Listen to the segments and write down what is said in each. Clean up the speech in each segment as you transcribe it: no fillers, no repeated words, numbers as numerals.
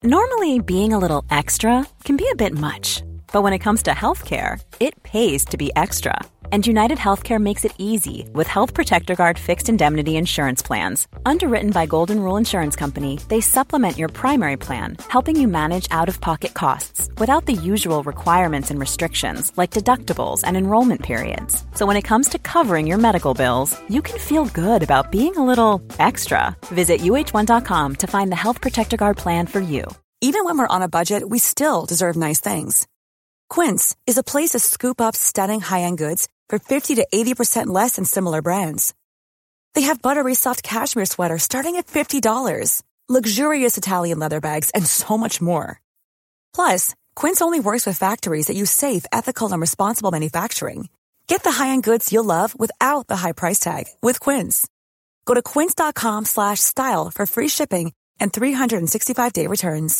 Normally, being a little extra can be a bit much. But when it comes to healthcare, it pays to be extra. And United Healthcare makes it easy with Health Protector Guard fixed indemnity insurance plans. Underwritten by Golden Rule Insurance Company, they supplement your primary plan, helping you manage out-of-pocket costs without the usual requirements and restrictions like deductibles and enrollment periods. So when it comes to covering your medical bills, you can feel good about being a little extra. Visit uh1.com to find the Health Protector Guard plan for you. Even when we're on a budget, we still deserve nice things. Quince is a place to scoop up stunning high-end goods for 50 to 80% less than similar brands. They have buttery soft cashmere sweaters starting at $50, luxurious Italian leather bags, and so much more. Plus, Quince only works with factories that use safe, ethical, and responsible manufacturing. Get the high-end goods you'll love without the high price tag with Quince. Go to quince.com/style for free shipping and 365-day returns.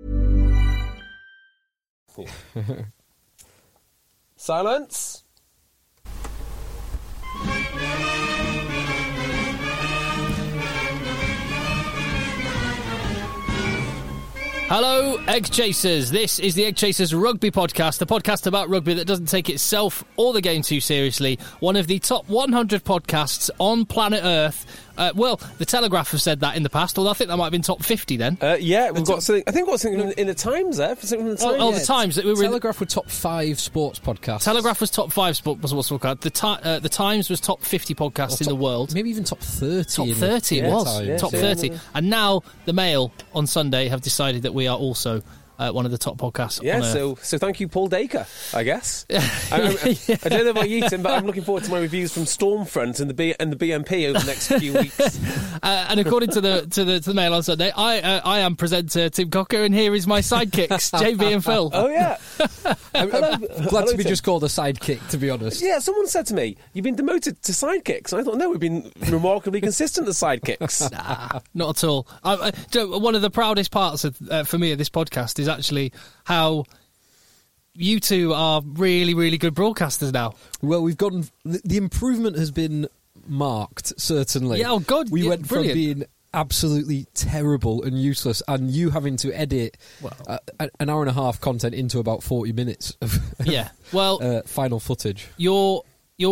Silence. Hello, Egg Chasers. This is the Egg Chasers Rugby Podcast, a podcast about rugby that doesn't take itself or the game too seriously. One of the top 100 podcasts on planet Earth. Well, the Telegraph have said that in the past, although I think that might have been top 50 then. Yeah, we've got something. I think we've got something in the Times there. Something in the Times. The Times. Telegraph were top 5 sports podcasts. Telegraph was top 5 sports podcast. The Times was top 50 podcasts in the world. Maybe even top 30. Top 30 it was. Times. Top 30. And now the Mail on Sunday have decided that we are also one of the top podcasts on Earth. So thank you, Paul Dacre, I guess. I don't know about you, Tim, but I'm looking forward to my reviews from Stormfront and the BNP over the next few weeks. And according to the Mail on Sunday, I am presenter Tim Cocker, and here is my sidekicks, JB and Phil. Oh, yeah. I'm glad to be just called a sidekick, to be honest. Yeah, someone said to me, you've been demoted to sidekicks. And I thought, no, we've been remarkably consistent as sidekicks. Nah, not at all. One of the proudest parts for me of this podcast is actually how you two are really, really good broadcasters now. Well, we've gotten... The improvement has been marked, certainly. Yeah, oh God, we went brilliant. from being absolutely terrible and useless, and you having to edit an hour and a half content into about 40 minutes of final footage. Your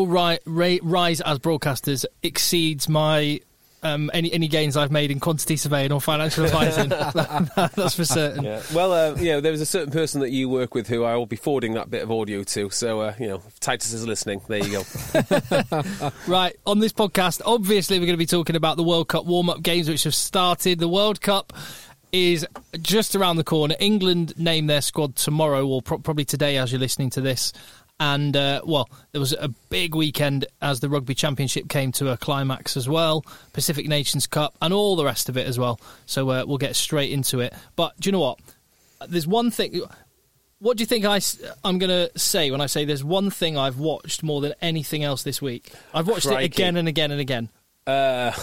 rise as broadcasters exceeds my any gains I've made in quantity surveying or financial advising. That's for certain. Yeah. Well, there was a certain person that you work with who I will be forwarding that bit of audio to. So, if Titus is listening, there you go. Right, on this podcast, obviously we're going to be talking about the World Cup warm-up games which have started. The World Cup is just around the corner. England name their squad tomorrow, or probably today as you're listening to this. And, there was a big weekend as the Rugby Championship came to a climax as well, Pacific Nations Cup, and all the rest of it as well. So we'll get straight into it. But do you know what? There's one thing... What do you think I'm going to say when I say there's one thing I've watched more than anything else this week? I've watched it again and again and again. I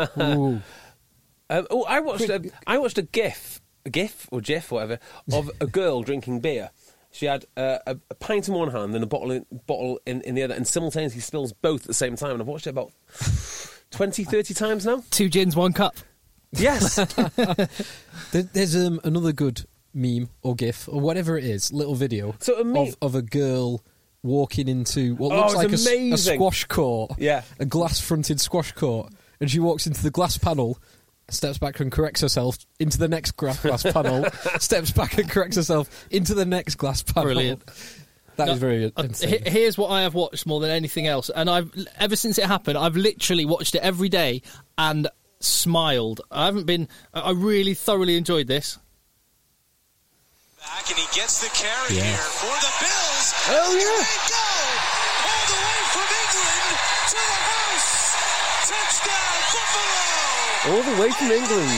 watched a GIF or GIF, whatever, of a girl drinking beer. She had a pint in one hand and a bottle in the other, and simultaneously spills both at the same time. And I've watched it about 20, 30 times now. 2 gins, 1 cup. Yes. There's another good meme or GIF or whatever it is, little video of a girl walking into what looks like a squash court, a glass-fronted squash court, and she walks into the glass panel, steps back and corrects herself into the next glass panel, steps back and corrects herself into the next glass panel. Brilliant. That is very insane. Here's what I have watched more than anything else, and ever since it happened, I've literally watched it every day and smiled. I really thoroughly enjoyed this. Back and he gets the carry here for the Bills. Oh, yeah. Here they go! All the way from England to the house! Touchdown, Buffalo! All the way from England.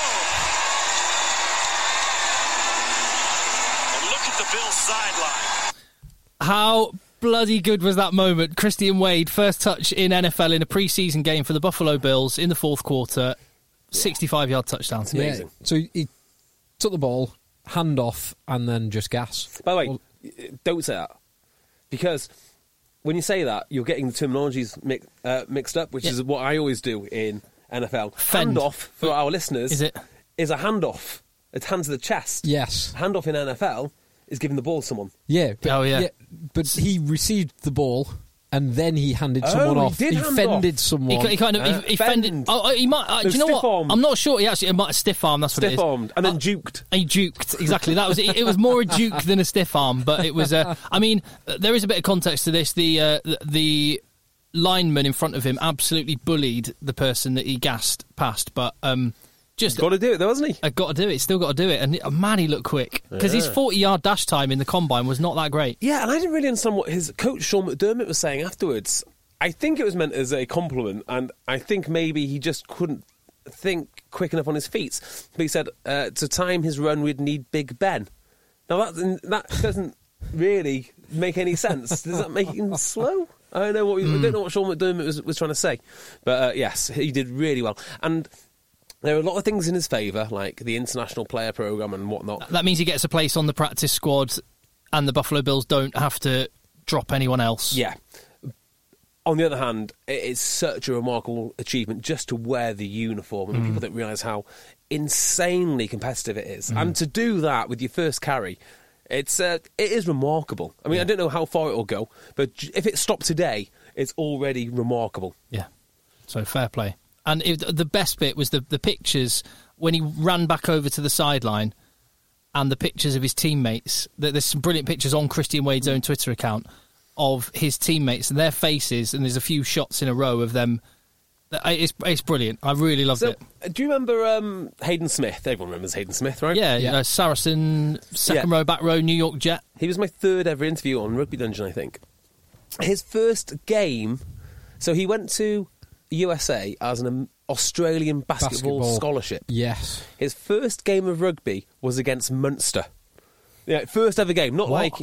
And look at the Bills sideline. How bloody good was that moment? Christian Wade, first touch in NFL in a preseason game for the Buffalo Bills in the fourth quarter. 65-yard touchdown. It's amazing. Yeah. So he took the ball, hand off, and then just gas. By the way, don't say that. Because when you say that, you're getting the terminologies mixed up, which is what I always do in NFL. Fend. Handoff, for our listeners, is a handoff. It's hand to the chest. Yes. Handoff in NFL is giving the ball to someone. Yeah. But, but he received the ball and then he handed someone off. He fended someone. He fended. Oh, he might. Do you know what? I'm not sure. He actually might have stiff armed. That's what it is. Stiff armed and then juked. He juked. Exactly. That was. It was more a juke than a stiff arm, but it was. I mean, there is a bit of context to this. The lineman in front of him absolutely bullied the person that he gassed past, but just got to do it though, hasn't he? Got to do it. Still got to do it. And man, he looked quick because his 40-yard dash time in the combine was not that great. Yeah, and I didn't really understand what his coach Sean McDermott was saying afterwards. I think it was meant as a compliment, and I think maybe he just couldn't think quick enough on his feet. But he said to time his run, we'd need Big Ben. Now that doesn't really make any sense. Does that make him slow? I don't know what Sean McDermott was trying to say, but yes, he did really well. And there are a lot of things in his favour, like the international player programme and whatnot. That means he gets a place on the practice squad, and the Buffalo Bills don't have to drop anyone else. Yeah. On the other hand, it is such a remarkable achievement just to wear the uniform. I mean, people don't realise how insanely competitive it is. And to do that with your first carry, it is remarkable. I mean, I don't know how far it will go, but if it stopped today, it's already remarkable. Yeah. So fair play. And the best bit was the pictures when he ran back over to the sideline and the pictures of his teammates. There's some brilliant pictures on Christian Wade's own Twitter account of his teammates and their faces, and there's a few shots in a row of them. It's brilliant. I really loved it. Do you remember Hayden Smith? Everyone remembers Hayden Smith, right? Yeah. Saracen, second row, back row, New York Jet. He was my third ever interview on Rugby Dungeon, I think. His first game, so he went to USA as an Australian basketball scholarship. Yes. His first game of rugby was against Munster. Yeah, first ever game. Not like,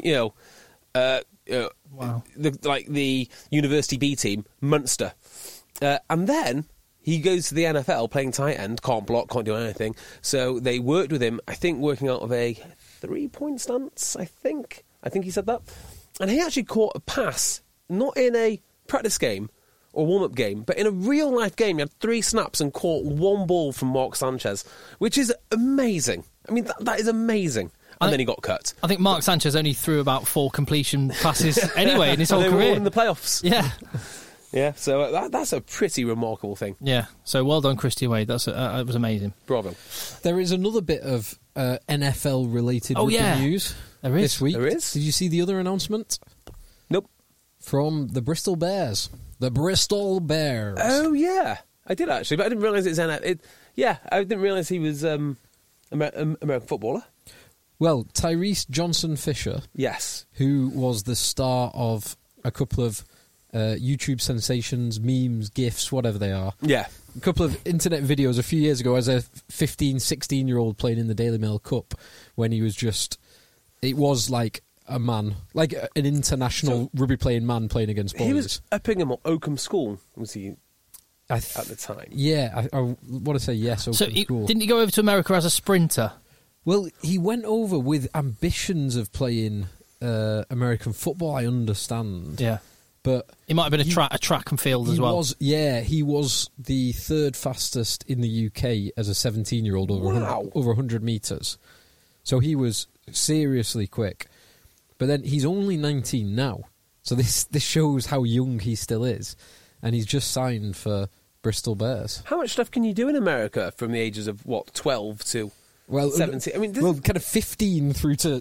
wow. the University B team, Munster. And then he goes to the NFL playing tight end, can't block, can't do anything. So they worked with him, I think, working out of a 3-point stance, I think he said that. And he actually caught a pass, not in a practice game or warm-up game, but in a real-life game. He had 3 snaps and caught 1 ball from Mark Sanchez, which is amazing. I mean, that is amazing. And then he got cut. I think Mark Sanchez only threw about 4 completion passes anyway in his whole career. They were all in the playoffs. Yeah. Yeah, so that's a pretty remarkable thing. Yeah, so well done, Christian Wade. That was amazing. Bravo. There is another bit of NFL-related news there is. This week. There is? Did you see the other announcement? Nope. From the Bristol Bears. The Bristol Bears. Oh, yeah. I did, actually, but I didn't realise it's NFL. I didn't realise he was American footballer. Well, Tyrese Johnson-Fisher. Yes. Who was the star of a couple of YouTube sensations, memes, GIFs, whatever they are. Yeah. A couple of internet videos a few years ago as a 15, 16-year-old playing in the Daily Mail Cup when he was just... It was like a man, like an international rugby-playing man playing against boys. He was Uppingham or Oakham School, was he, at the time? Yeah, I want to say yes, Oakham School. Didn't he go over to America as a sprinter? Well, he went over with ambitions of playing American football, I understand. Yeah. But he might have been a track and field as well. He was the 3rd fastest in the UK as a 17-year-old over 100 metres. So he was seriously quick. But then he's only 19 now. So this shows how young he still is. And he's just signed for Bristol Bears. How much stuff can you do in America from the ages of, 12 to 17? I mean, kind of 15 through to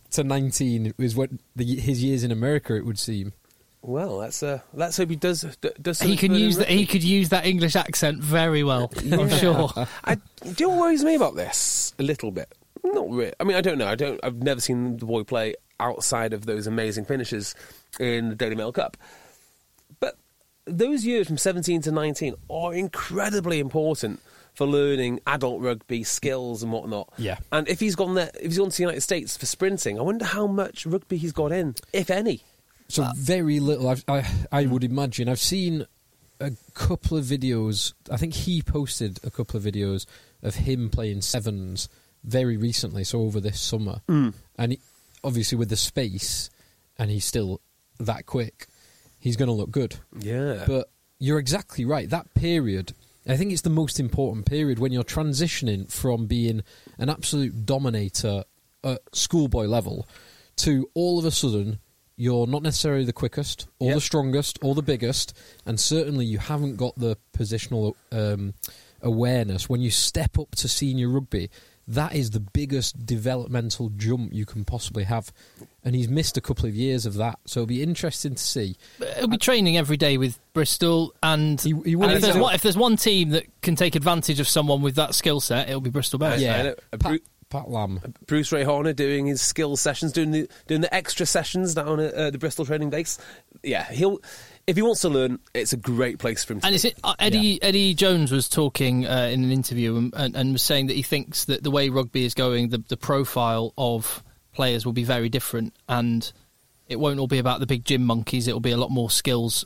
19 is what his years in America, it would seem. Well, let's hope he does. He can use that. He could use that English accent very well. I'm sure. Do you know what worries me about this a little bit? Not really. I mean, I don't know. I've never seen the boy play outside of those amazing finishes in the Daily Mail Cup. But those years from 17 to 19 are incredibly important for learning adult rugby skills and whatnot. Yeah. And if he's gone to the United States for sprinting, I wonder how much rugby he's got in, if any. So very little, I would imagine. I've seen a couple of videos. I think he posted a couple of videos of him playing sevens very recently, so over this summer. And obviously with the space, and he's still that quick, he's going to look good. Yeah. But you're exactly right. That period I think it's the most important period when you're transitioning from being an absolute dominator at schoolboy level to all of a sudden you're not necessarily the quickest or the strongest or the biggest, and certainly you haven't got the positional awareness. When you step up to senior rugby, that is the biggest developmental jump you can possibly have. And he's missed a couple of years of that, so it'll be interesting to see. He'll be training every day with Bristol, and if there's one team that can take advantage of someone with that skill set, it'll be Bristol Bears. Yeah, Pat Lam. Bruce Ray Horner doing his skill sessions, doing the extra sessions down at the Bristol training base. Yeah, if he wants to learn, it's a great place for him to be. And Eddie Jones was talking in an interview and was saying that he thinks that the way rugby is going, the profile of players will be very different, and it won't all be about the big gym monkeys. It will be a lot more skills.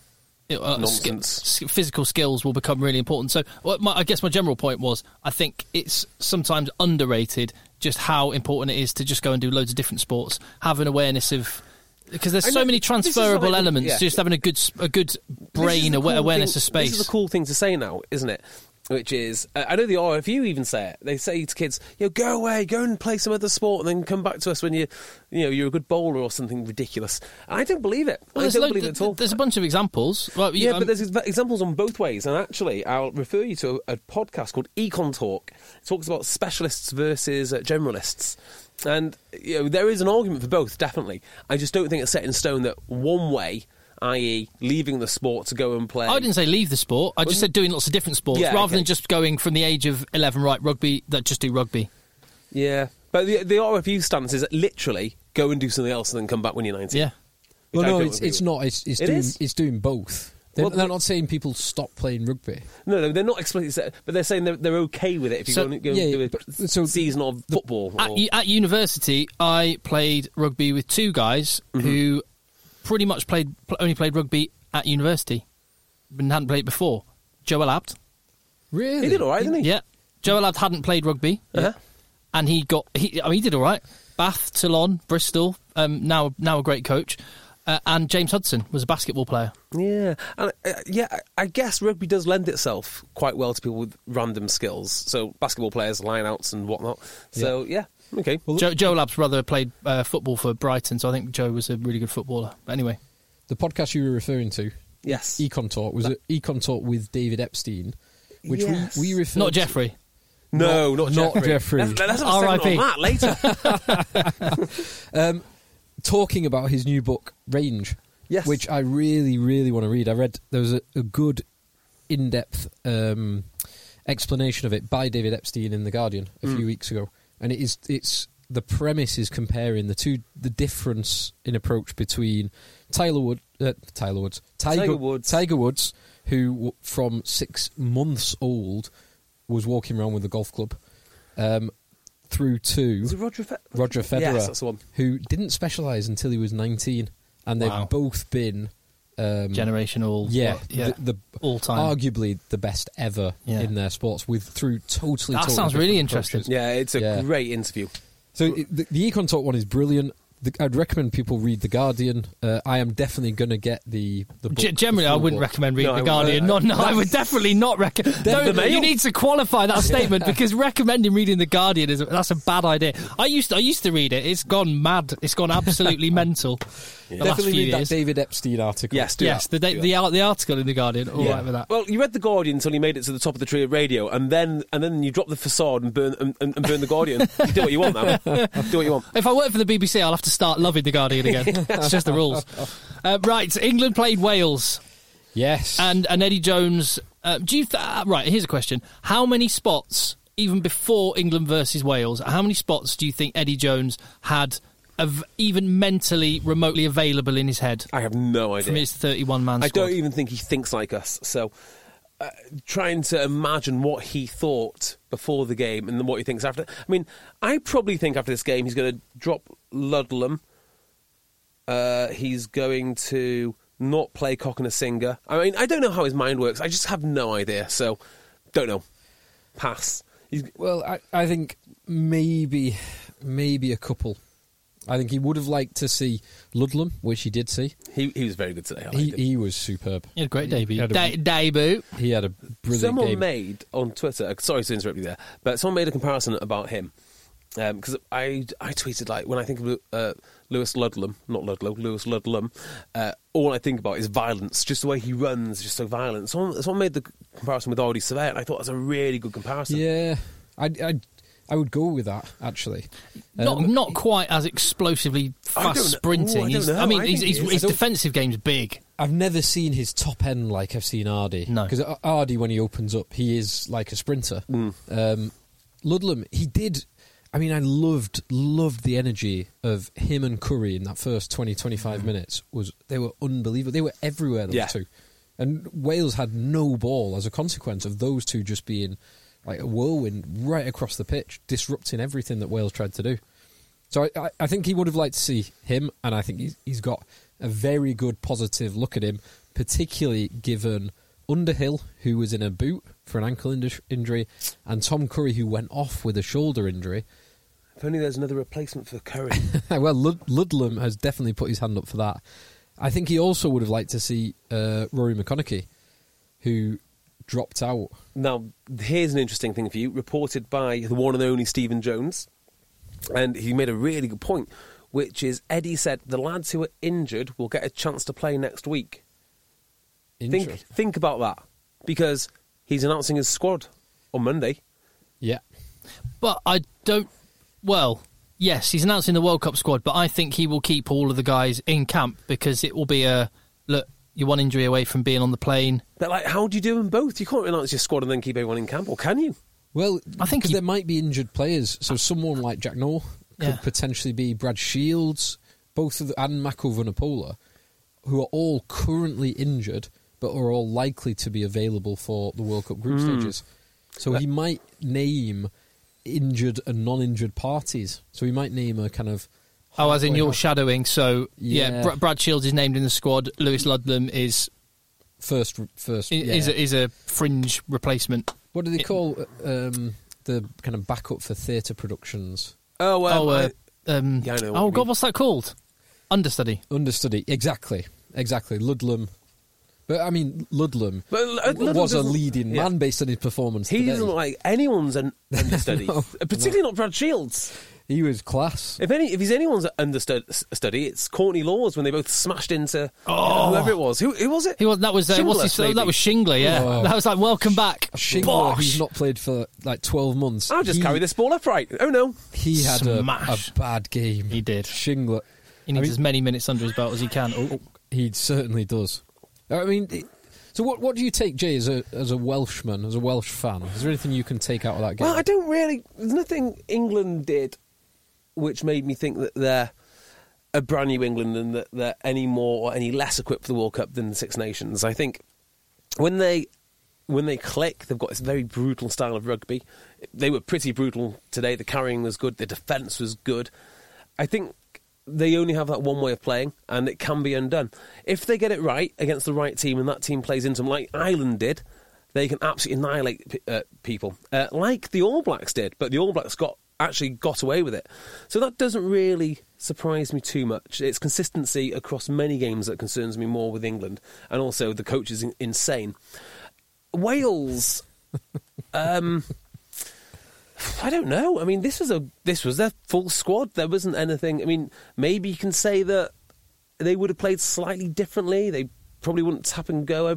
Physical skills will become really important. So I guess my general point was, I think it's sometimes underrated just how important it is to just go and do loads of different sports, have an awareness of, because there's so many transferable elements, just having a good brain awareness of space. This is a cool thing to say now, isn't it? Which is, I know the RFU even say it. They say to kids, go away, go and play some other sport, and then come back to us when you're a good bowler or something ridiculous. And I don't believe it. I don't believe it at all. There's a bunch of examples. Well, but there's examples on both ways. And actually, I'll refer you to a podcast called Econ Talk. It talks about specialists versus generalists. And there is an argument for both, definitely. I just don't think it's set in stone that one way, i.e. leaving the sport to go and play. I didn't say leave the sport. I just said doing lots of different sports, rather than just going from the age of 11, right, rugby, that just do rugby. Yeah. But the RFU stance is literally go and do something else and then come back when you're 19. Yeah. Well, no, it's not. It's doing both. They're not saying people stop playing rugby. No, they're not explicitly, but they're saying they're okay with it if you go and do a season of football. At university, I played rugby with two guys who pretty much only played rugby at university, but hadn't played before. Joel Abd. Really? He did all right, didn't he? Yeah. Joel Abd hadn't played rugby, and he did all right. Bath, Toulon, Bristol, now a great coach. And James Hudson was a basketball player. Yeah, and I guess rugby does lend itself quite well to people with random skills. So basketball players, line-outs and whatnot. So, yeah. Okay. Well, Joe Lab's brother played football for Brighton, so I think Joe was a really good footballer. But anyway. The podcast you were referring to, yes, Econ Talk, was it Econ Talk with David Epstein, which we referred Not Jeffrey. No, not Jeffrey. Let's have a segment on that later. Talking about his new book, Range, which I really, really want to read. I read, there was a good in-depth explanation of it by David Epstein in The Guardian a few weeks ago. And it's the premise is comparing the difference in approach between Tiger Woods, who from 6 months old was walking around with a golf club, through to Roger Federer, yes, that's the one, who didn't specialise until he was 19, and they've both been generational, the all-time, arguably the best ever in their sports, through totally. That sounds really interesting. Yeah, it's a great interview. So the Econ Talk one is brilliant. I'd recommend people read The Guardian. I am definitely going to get the book. Generally, I wouldn't recommend reading The Guardian. I would definitely not recommend. You need to qualify that statement, because recommending reading The Guardian that's a bad idea. I used to read it. It's gone mad. It's gone absolutely mental. Definitely read that David Epstein article. Yes, the article in The Guardian. All right with that. Well, you read The Guardian until you made it to the top of the tree of radio, and then you drop the facade and burn The Guardian. You do what you want now. Do what you want. If I work for the BBC, I'll have to start loving The Guardian again. It's just the rules. Right, England played Wales. Yes. And Eddie Jones. Right, here's a question. How many spots, even before England versus Wales, how many spots do you think Eddie Jones had even mentally, remotely available in his head? I have no idea. From his 31-man squad. I don't even think he thinks like us. So, trying to imagine what he thought before the game and then what he thinks after. I mean, I probably think after this game he's going to drop Ludlam. He's going to not play Cokanasiga. I mean, I don't know how his mind works. I just have no idea. So, don't know. Pass. Well, I think maybe a couple. I think he would have liked to see Ludlam, which he did see. He was very good today. He was superb. He had a great debut. Debut. He had a brilliant Someone game. made on Twitter, sorry to interrupt you there, but someone made a comparison about him. Because I tweeted, like, when I think of Lewis Ludlam, not Ludlow, Lewis Ludlam, all I think about is violence. Just the way he runs, just so violent. Someone made the comparison with Ardie Savea, and I thought it was a really good comparison. Yeah, I would go with that, actually. Not quite as explosively fast sprinting. His defensive game's big. I've never seen his top end like I've seen Ardie. No. Because Ardie, when he opens up, he is like a sprinter. Ludlam, he did... I mean, I loved the energy of him and Curry in that first 20-25 minutes. They were unbelievable. They were everywhere, those two. And Wales had no ball as a consequence of those two just being like a whirlwind right across the pitch, disrupting everything that Wales tried to do. So I think he would have liked to see him, and I think he's got a very good positive look at him, particularly given Underhill, who was in a boot for an ankle injury, and Tom Curry, who went off with a shoulder injury. If only there's another replacement for Curry. Well, Ludlam has definitely put his hand up for that. I think he also would have liked to see Rory McConaughey, who dropped out. Now, here's an interesting thing for you, reported by the one and only Stephen Jones, and he made a really good point, which is Eddie said the lads who are injured will get a chance to play next week. Think about that, because he's announcing his squad on Monday. Yeah. But I don't... Well, yes, he's announcing the World Cup squad, but I think he will keep all of the guys in camp, because it will be look, you're one injury away from being on the plane. But, like, how do you do them both? You can't announce your squad and then keep everyone in camp, or can you? Well, I think there might be injured players, so someone like Jack Noel could potentially be Brad Shields, and Mako Vunipola, who are all currently injured, but are all likely to be available for the World Cup group stages. So he might name injured and non-injured parties. So he might name a kind of... Oh, as in you're shadowing. So, Brad Shields is named in the squad. Lewis Ludlam is... First, is a fringe replacement. What do they call the kind of backup for theatre productions? I know God, what's that called? Understudy. Exactly. Ludlam. But, I mean, Ludlam was a leading man based on his performance He doesn't like anyone's understudy, particularly not Brad Shields. He was class. If he's anyone's understudy, it's Courtney Lawes when they both smashed into whoever it was. Who was it? That was Shingler, yeah. Oh. That was like, welcome back. Shingler, who's not played for like 12 months. I'll just carry this ball upright. Oh, no. He had a bad game. He did. Shingler. He needs as many minutes under his belt as he can. Oh. He certainly does. I mean, so what do you take, Jay, as a Welshman, as a Welsh fan? Is there anything you can take out of that game? Well, I don't really... There's nothing England did which made me think that they're a brand new England and that they're any more or any less equipped for the World Cup than the Six Nations. I think when they click, they've got this very brutal style of rugby. They were pretty brutal today. The carrying was good. The defence was good. I think they only have that one way of playing, and it can be undone. If they get it right against the right team and that team plays into them like Ireland did, they can absolutely annihilate people, like the All Blacks did, but the All Blacks got away with it. So that doesn't really surprise me too much. It's consistency across many games that concerns me more with England, and also the coach is insane. Wales, I don't know. I mean, this was their full squad. There wasn't anything. I mean, maybe you can say that they would have played slightly differently. They probably wouldn't tap and go,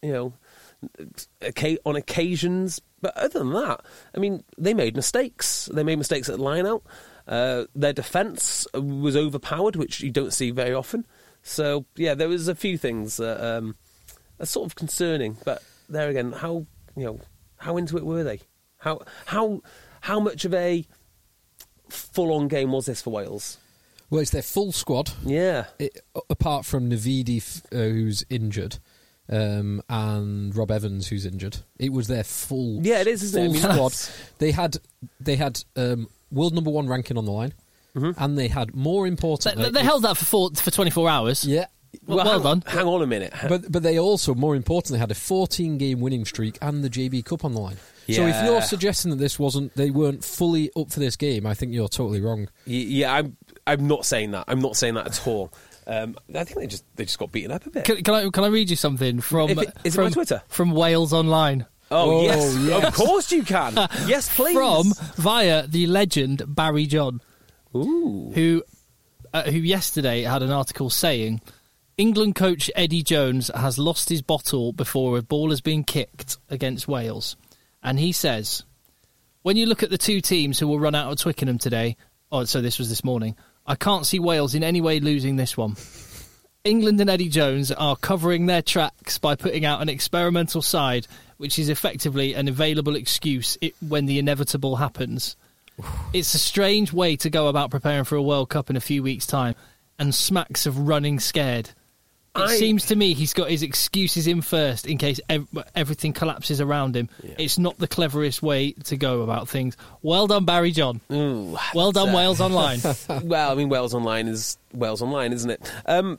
on occasions. But other than that, I mean, they made mistakes. They made mistakes at line-out. Their defence was overpowered, which you don't see very often. So, yeah, there was a few things that are sort of concerning. But there again, how into it were they? How much of a full-on game was this for Wales? Well, it's their full squad. Yeah. Apart from Navidi, who's injured, and Rob Evans, who's injured. It was their full squad. They had world number one ranking on the line, and they had, more importantly... They held that for 24 hours. Yeah. Well done. Hang on a minute. But they also, more importantly, had a 14-game winning streak and the JB Cup on the line. Yeah. So if you're suggesting that they weren't fully up for this game, I think you're totally wrong. Yeah, I'm not saying that. I'm not saying that at all. I think they just got beaten up a bit. Can I read you something from is it my Twitter? From Wales Online? Oh, yes, of course you can. Yes, please. Via the legend Barry John, who yesterday had an article saying England coach Eddie Jones has lost his bottle before a ball has been kicked against Wales. And he says, when you look at the two teams who will run out of Twickenham today, so this was this morning, I can't see Wales in any way losing this one. England and Eddie Jones are covering their tracks by putting out an experimental side, which is effectively an available excuse when the inevitable happens. It's a strange way to go about preparing for a World Cup in a few weeks' time, and smacks of running scared. It seems to me he's got his excuses in first in case everything collapses around him. Yeah. It's not the cleverest way to go about things. Well done, Barry John. Ooh, well done, Wales Online. Well, I mean, Wales Online is Wales Online, isn't it?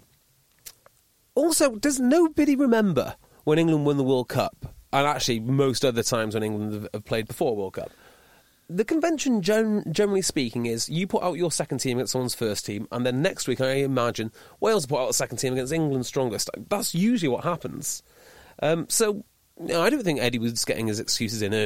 Also, does nobody remember when England won the World Cup? And actually, most other times when England have played before World Cup. The convention, generally speaking, is you put out your second team against someone's first team, and then next week, I imagine, Wales put out a second team against England's strongest. That's usually what happens. So, I don't think Eddie was getting his excuses in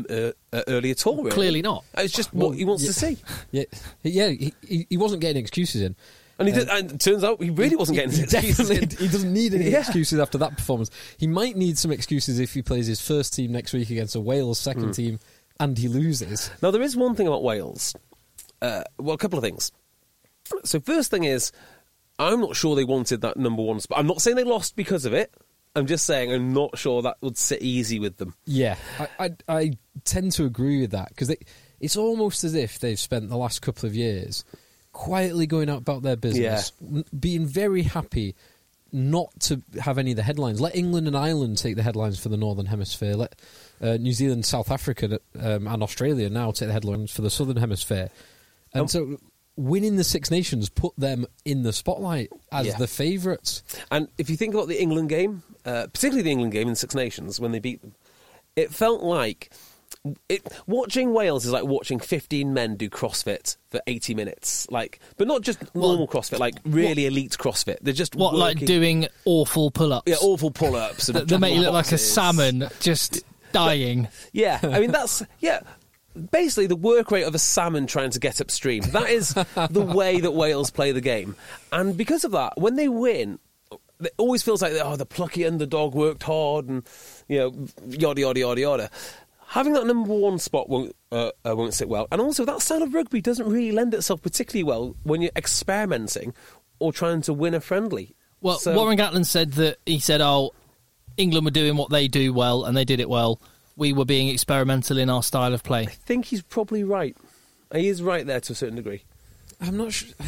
early at all, really. Clearly not. It's just what he wants to see. Yeah, he wasn't getting excuses in. And it turns out he really wasn't getting his excuses in. He doesn't need any excuses after that performance. He might need some excuses if he plays his first team next week against a Wales second team and he loses. Now, there is one thing about Wales. A couple of things. So first thing is, I'm not sure they wanted that number one spot. I'm not saying they lost because of it. I'm just saying I'm not sure that would sit easy with them. Yeah, I tend to agree with that, because it's almost as if they've spent the last couple of years quietly going out about their business, being very happy not to have any of the headlines. Let England and Ireland take the headlines for the Northern Hemisphere. Let New Zealand, South Africa and Australia now take the headlines for the Southern Hemisphere. And so winning the Six Nations put them in the spotlight as the favourites. And if you think about the England game, particularly the England game in Six Nations, when they beat them, it felt like... watching Wales is like watching 15 men do CrossFit for 80 minutes, but not just normal CrossFit, like really elite CrossFit. They're just working. Like doing awful pull-ups. Yeah, awful pull-ups. They make you look like a salmon just dying. Yeah, I mean that's basically the work rate of a salmon trying to get upstream. That is the way that Wales play the game, and because of that, when they win, it always feels like the plucky underdog worked hard, and yada yada yada yada. Having that number one spot won't sit well. And also, that style of rugby doesn't really lend itself particularly well when you're experimenting or trying to win a friendly. Well, Warren Gatland said that England were doing what they do well, and they did it well. We were being experimental in our style of play. I think he's probably right. He is right there to a certain degree. I'm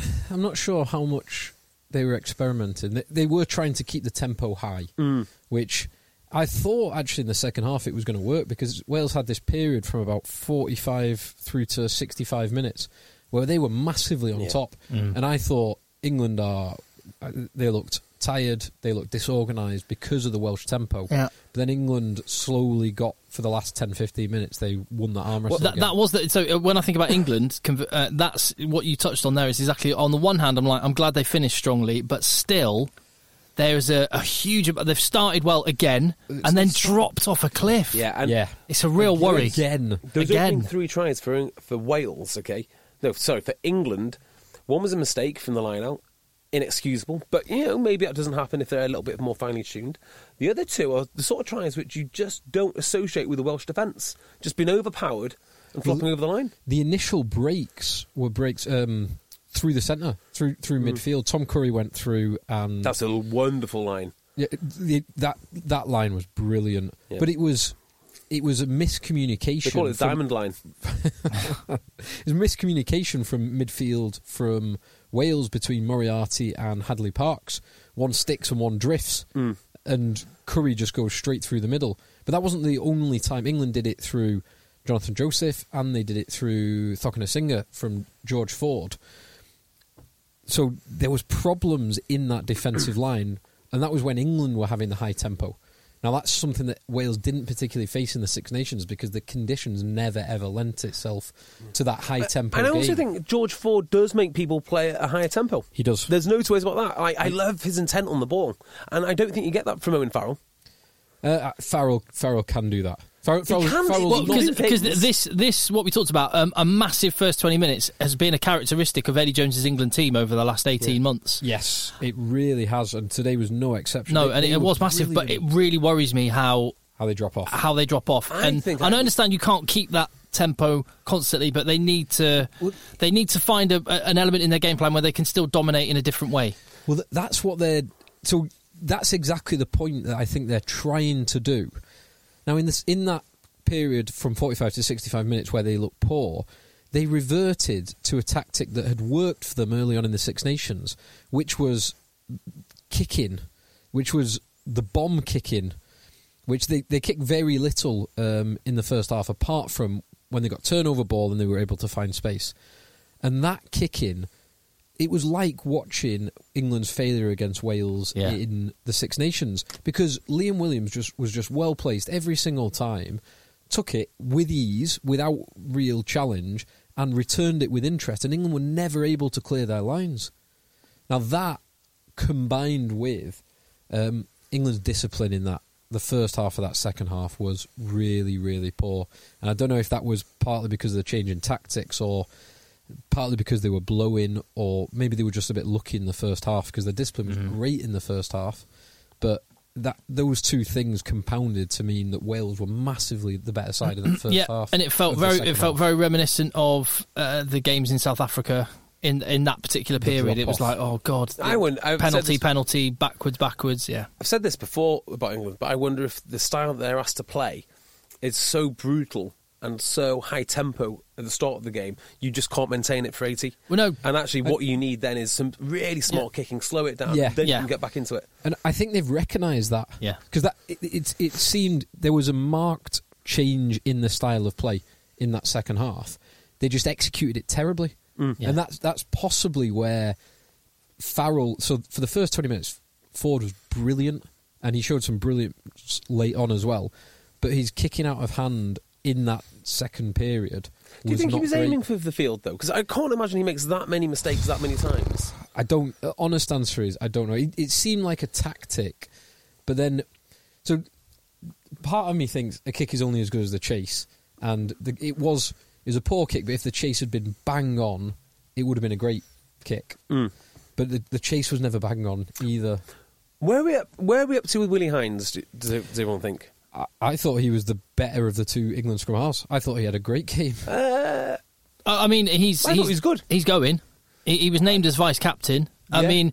not sure how much they were experimenting. They were trying to keep the tempo high, which... I thought, actually, in the second half it was going to work, because Wales had this period from about 45 through to 65 minutes where they were massively on top. And I thought England they looked tired, they looked disorganised because of the Welsh tempo. Yeah. But then England slowly got, for the last 10-15 minutes, they won the arm wrestle. That was so when I think about England, that's what you touched on there, is exactly, on the one hand, I'm glad they finished strongly, but still... There's a huge... They've started well again and then dropped off a cliff. Yeah. It's a real worry. Again. There's only 3 tries for Wales, okay? No, sorry, for England. One was a mistake from the line-out. Inexcusable. But, maybe that doesn't happen if they're a little bit more finely tuned. The other 2 are the sort of tries which you just don't associate with the Welsh defence. Just being overpowered and flopping over the line. The initial breaks were breaks... through the centre, through midfield. Tom Curry went through, and that's a wonderful line. Yeah, that line was brilliant, but it was a miscommunication. They call it Diamond Line. It was miscommunication from midfield from Wales between Moriarty and Hadley Parks. One sticks and one drifts, and Curry just goes straight through the middle. But that wasn't the only time. England did it through Jonathan Joseph, and they did it through Thokinasiga from George Ford. So there was problems in that defensive line, and that was when England were having the high tempo. Now, that's something that Wales didn't particularly face in the Six Nations because the conditions never, ever lent itself to that high-tempo game. And I also think George Ford does make people play at a higher tempo. He does. There's no two ways about that. I love his intent on the ball, and I don't think you get that from Owen Farrell. Farrell can do that. Because this what we talked about, a massive first 20 minutes has been a characteristic of Eddie Jones's England team over the last 18 months. Yes, it really has, and today was no exception. No, and it was massive, but it really worries me how they drop off. I understand you can't keep that tempo constantly, but they need to find an element in their game plan where they can still dominate in a different way. Well, that's what they're... So that's exactly the point that I think they're trying to do. Now, in that period from 45 to 65 minutes where they looked poor, they reverted to a tactic that had worked for them early on in the Six Nations, which was kicking, which was the bomb kicking, which they kicked very little in the first half, apart from when they got turnover ball and they were able to find space. And that kicking, it was like watching England's failure against Wales in the Six Nations, because Liam Williams was just well placed every single time, took it with ease, without real challenge, and returned it with interest, and England were never able to clear their lines. Now that, combined with England's discipline in the first half of that second half, was really, really poor. And I don't know if that was partly because of the change in tactics, or partly because they were blowing, or maybe they were just a bit lucky in the first half, because their discipline was great in the first half. But those two things compounded to mean that Wales were massively the better side of the first half. And it felt very reminiscent of the games in South Africa in that particular period. It was like, oh God, penalty, backwards. Yeah, I've said this before about England, but I wonder if the style that they're asked to play is so brutal and so high tempo at the start of the game, you just can't maintain it for 80. Well, no. And actually what you need then is some really smart kicking, slow it down, then you can get back into it. And I think they've recognised that. Yeah. Because it seemed there was a marked change in the style of play in that second half. They just executed it terribly. And that's possibly where Farrell... So for the first 20 minutes, Ford was brilliant, and he showed some brilliance late on as well. But his kicking out of hand in that second period... Do you think he was aiming for the field, though? Because I can't imagine he makes that many mistakes that many times. I don't... Honest answer is, I don't know. It seemed like a tactic, but then... So, part of me thinks a kick is only as good as the chase, and it was a poor kick, but if the chase had been bang on, it would have been a great kick. But the chase was never bang on, either. Where are we up to with Willi Heinz, does everyone think? I thought he was the better of the two England scrum halves. I thought he had a great game. I mean, he's good. He's going. He was named as vice captain. I mean,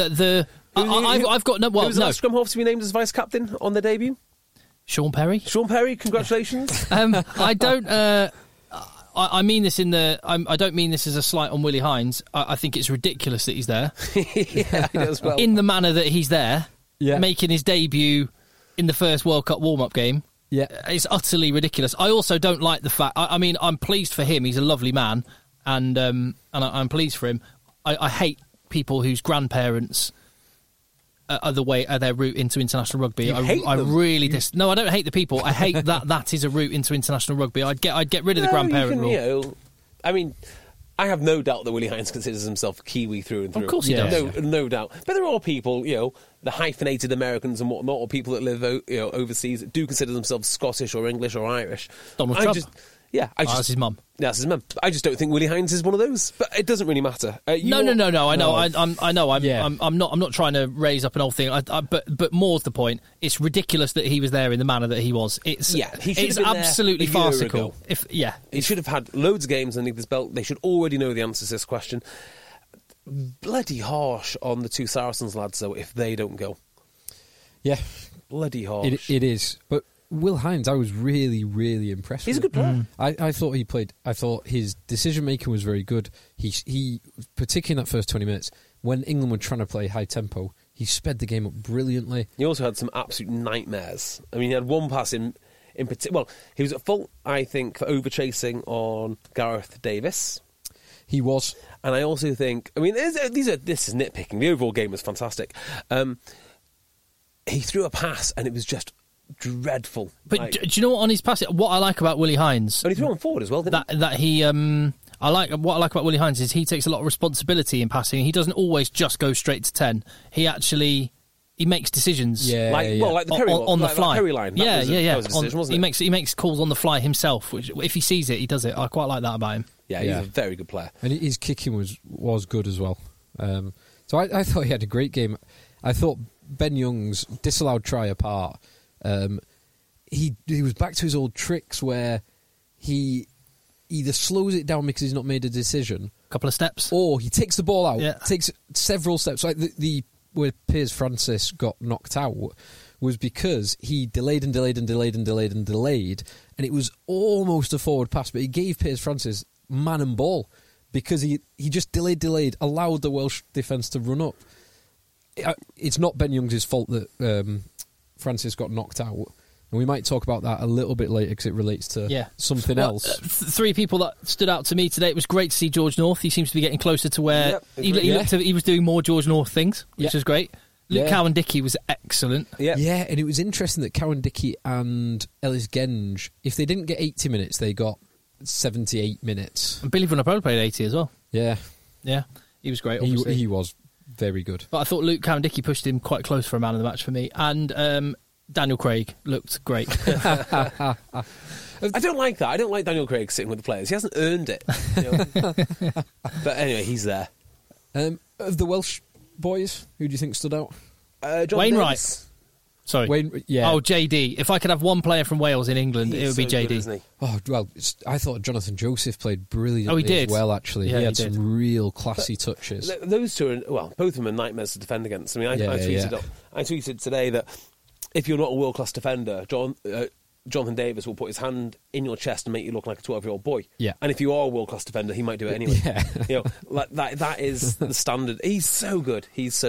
I've got no. Well, who was the scrum half to be named as vice captain on their debut? Sean Perry. Sean Perry, congratulations. I don't. I mean this I don't mean this as a slight on Willi Heinz. I think it's ridiculous that he's there. Yeah, he does well. In the manner that he's there, making his debut in the first World Cup warm-up game. Yeah, it's utterly ridiculous. I also don't like the fact... I mean, I'm pleased for him. He's a lovely man, and I'm pleased for him. I hate people whose grandparents are their route into international rugby. I really No, I don't hate the people. I hate that is a route into international rugby. I'd get rid of the grandparent rule. I mean, I have no doubt that Willi Heinz considers himself Kiwi through and through. Of course he does. No doubt. But there are people, the hyphenated Americans and whatnot, or people that live overseas that do consider themselves Scottish or English or Irish. Donald Trump. That's his mum. That's his mum. I just don't think Willi Heinz is one of those. But it doesn't really matter. No. I know. I'm not trying to raise up an old thing. But more's the point. It's ridiculous that he was there in the manner that he was. It's absolutely farcical. He should have had loads of games underneath his belt. They should already know the answer to this question. Bloody harsh on the two Saracens lads, though, if they don't go. Yeah, bloody harsh. It is, but. Will Heinz, I was really, really impressed with. He's a good player. I thought he played... I thought his decision-making was very good. He particularly in that first 20 minutes, when England were trying to play high tempo, he sped the game up brilliantly. He also had some absolute nightmares. I mean, he had one pass in particular... Well, he was at fault, I think, for over-chasing on Gareth Davis. He was. And I also think... I mean, this is nitpicking. The overall game was fantastic. He threw a pass, and it was just... dreadful. But do you know what on his passing? What I like about Willi Heinz, but he threw on forward as well. Didn't he? What I like about Willi Heinz is he takes a lot of responsibility in passing. He doesn't always just go straight to 10. He makes decisions. Like the Perry on the fly. Like Perry line. That was a decision, wasn't it? He makes calls on the fly himself. Which, if he sees it, he does it. I quite like that about him. Yeah, he's a very good player, and his kicking was good as well. So I thought he had a great game. I thought Ben Young's disallowed try apart. He was back to his old tricks where he either slows it down because he's not made a decision, a couple of steps, or he takes the ball out, takes several steps. Like where Piers Francis got knocked out was because he delayed, and it was almost a forward pass, but he gave Piers Francis man and ball because he just delayed, allowed the Welsh defence to run up. It's not Ben Young's fault that Francis got knocked out. And we might talk about that a little bit later because it relates to something else. 3 people that stood out to me today. It was great to see George North. He seems to be getting closer to where he was doing more George North things, which was great. Luke Cowan-Dickie was excellent. Yeah, and it was interesting that Cowan-Dickie and Ellis Genge, if they didn't get 80 minutes, they got 78 minutes. And Billy Vunipola played 80 as well. Yeah. He was great, obviously. He was very good. But I thought Luke Cowan-Dickie pushed him quite close for a man of the match for me. And Daniel Craig looked great. I don't like that. I don't like Daniel Craig sitting with the players. He hasn't earned it. But anyway, he's there. Of the Welsh boys, who do you think stood out? John Wainwright. Davis. Sorry. Oh, JD. If I could have one player from Wales in England, it would be JD. Good, isn't he? Oh, well, I thought Jonathan Joseph played brilliantly as well, actually. Yeah, he had some real classy touches. Those two both of them are nightmares to defend against. I mean, I tweeted today that if you're not a world-class defender, Jonathan Davis will put his hand in your chest and make you look like a 12-year-old boy. Yeah. And if you are a world-class defender, he might do it anyway. Yeah. Like that is the standard. He's so good.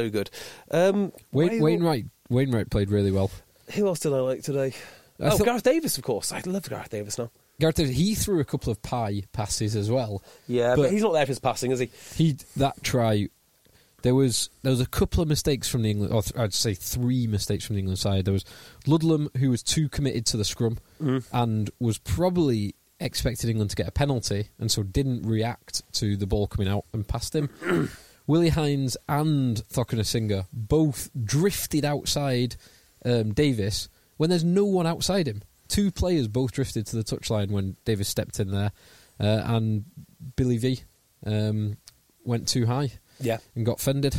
Wainwright played really well. Who else did I like today? Gareth Davis, of course. I love Gareth Davis now. Gareth Davis, he threw a couple of pie passes as well. Yeah, but he's not there for his passing, is he? That try, there was a couple of mistakes from the England, or I'd say 3 mistakes from the England side. There was Ludlam, who was too committed to the scrum and was probably expected England to get a penalty, and so didn't react to the ball coming out and passed him. Willi Heinz and Thockenham both drifted outside Davis when there's no one outside him. 2 players both drifted to the touchline when Davis stepped in there, and Billy V went too high and got fended.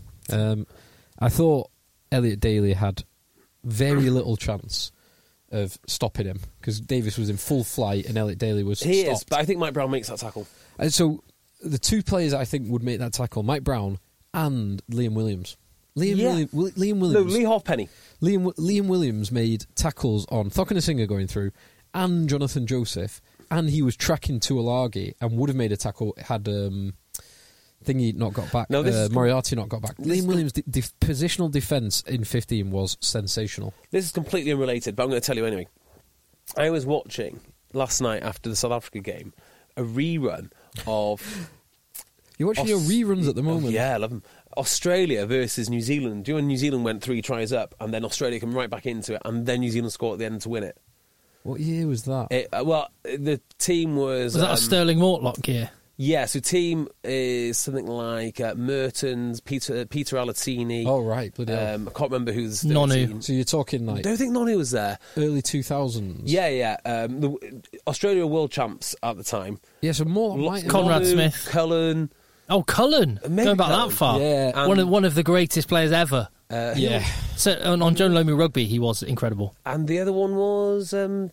I thought Elliot Daly had very little chance of stopping him because Davis was in full flight and Elliot Daly was stopped. He is, but I think Mike Brown makes that tackle. And so the 2 players I think would make that tackle, Mike Brown and Liam Williams. Liam Williams. No, Lee Halfpenny. Liam Williams made tackles on Thockenham going through and Jonathan Joseph, and he was tracking Tuolagi and would have made a tackle had Thingy not got back. Moriarty not got back. Liam Williams' positional defence in 15 was sensational. This is completely unrelated, but I'm going to tell you anyway. I was watching last night after the South Africa game a rerun of... You're watching your reruns at the moment? Yeah, I love them. Australia versus New Zealand. Do you know when New Zealand went 3 tries up and then Australia came right back into it and then New Zealand scored at the end to win it? What year was that? The team was... Was that a Sterling Mortlock year? Yeah, so team is something like Mertens, Peter Alattini. Oh, right. Bloody hell. I can't remember who's... Nonu. So you're talking like... I don't think Nonu was there. Early 2000s. Yeah. Australia were world champs at the time. Yeah, so more like... Conrad Smith. Cullen. Oh, Cullen. Going back that far. Yeah. One of the greatest players ever. Yeah. So on Joan Lomu Rugby, he was incredible. And the other one was Umanga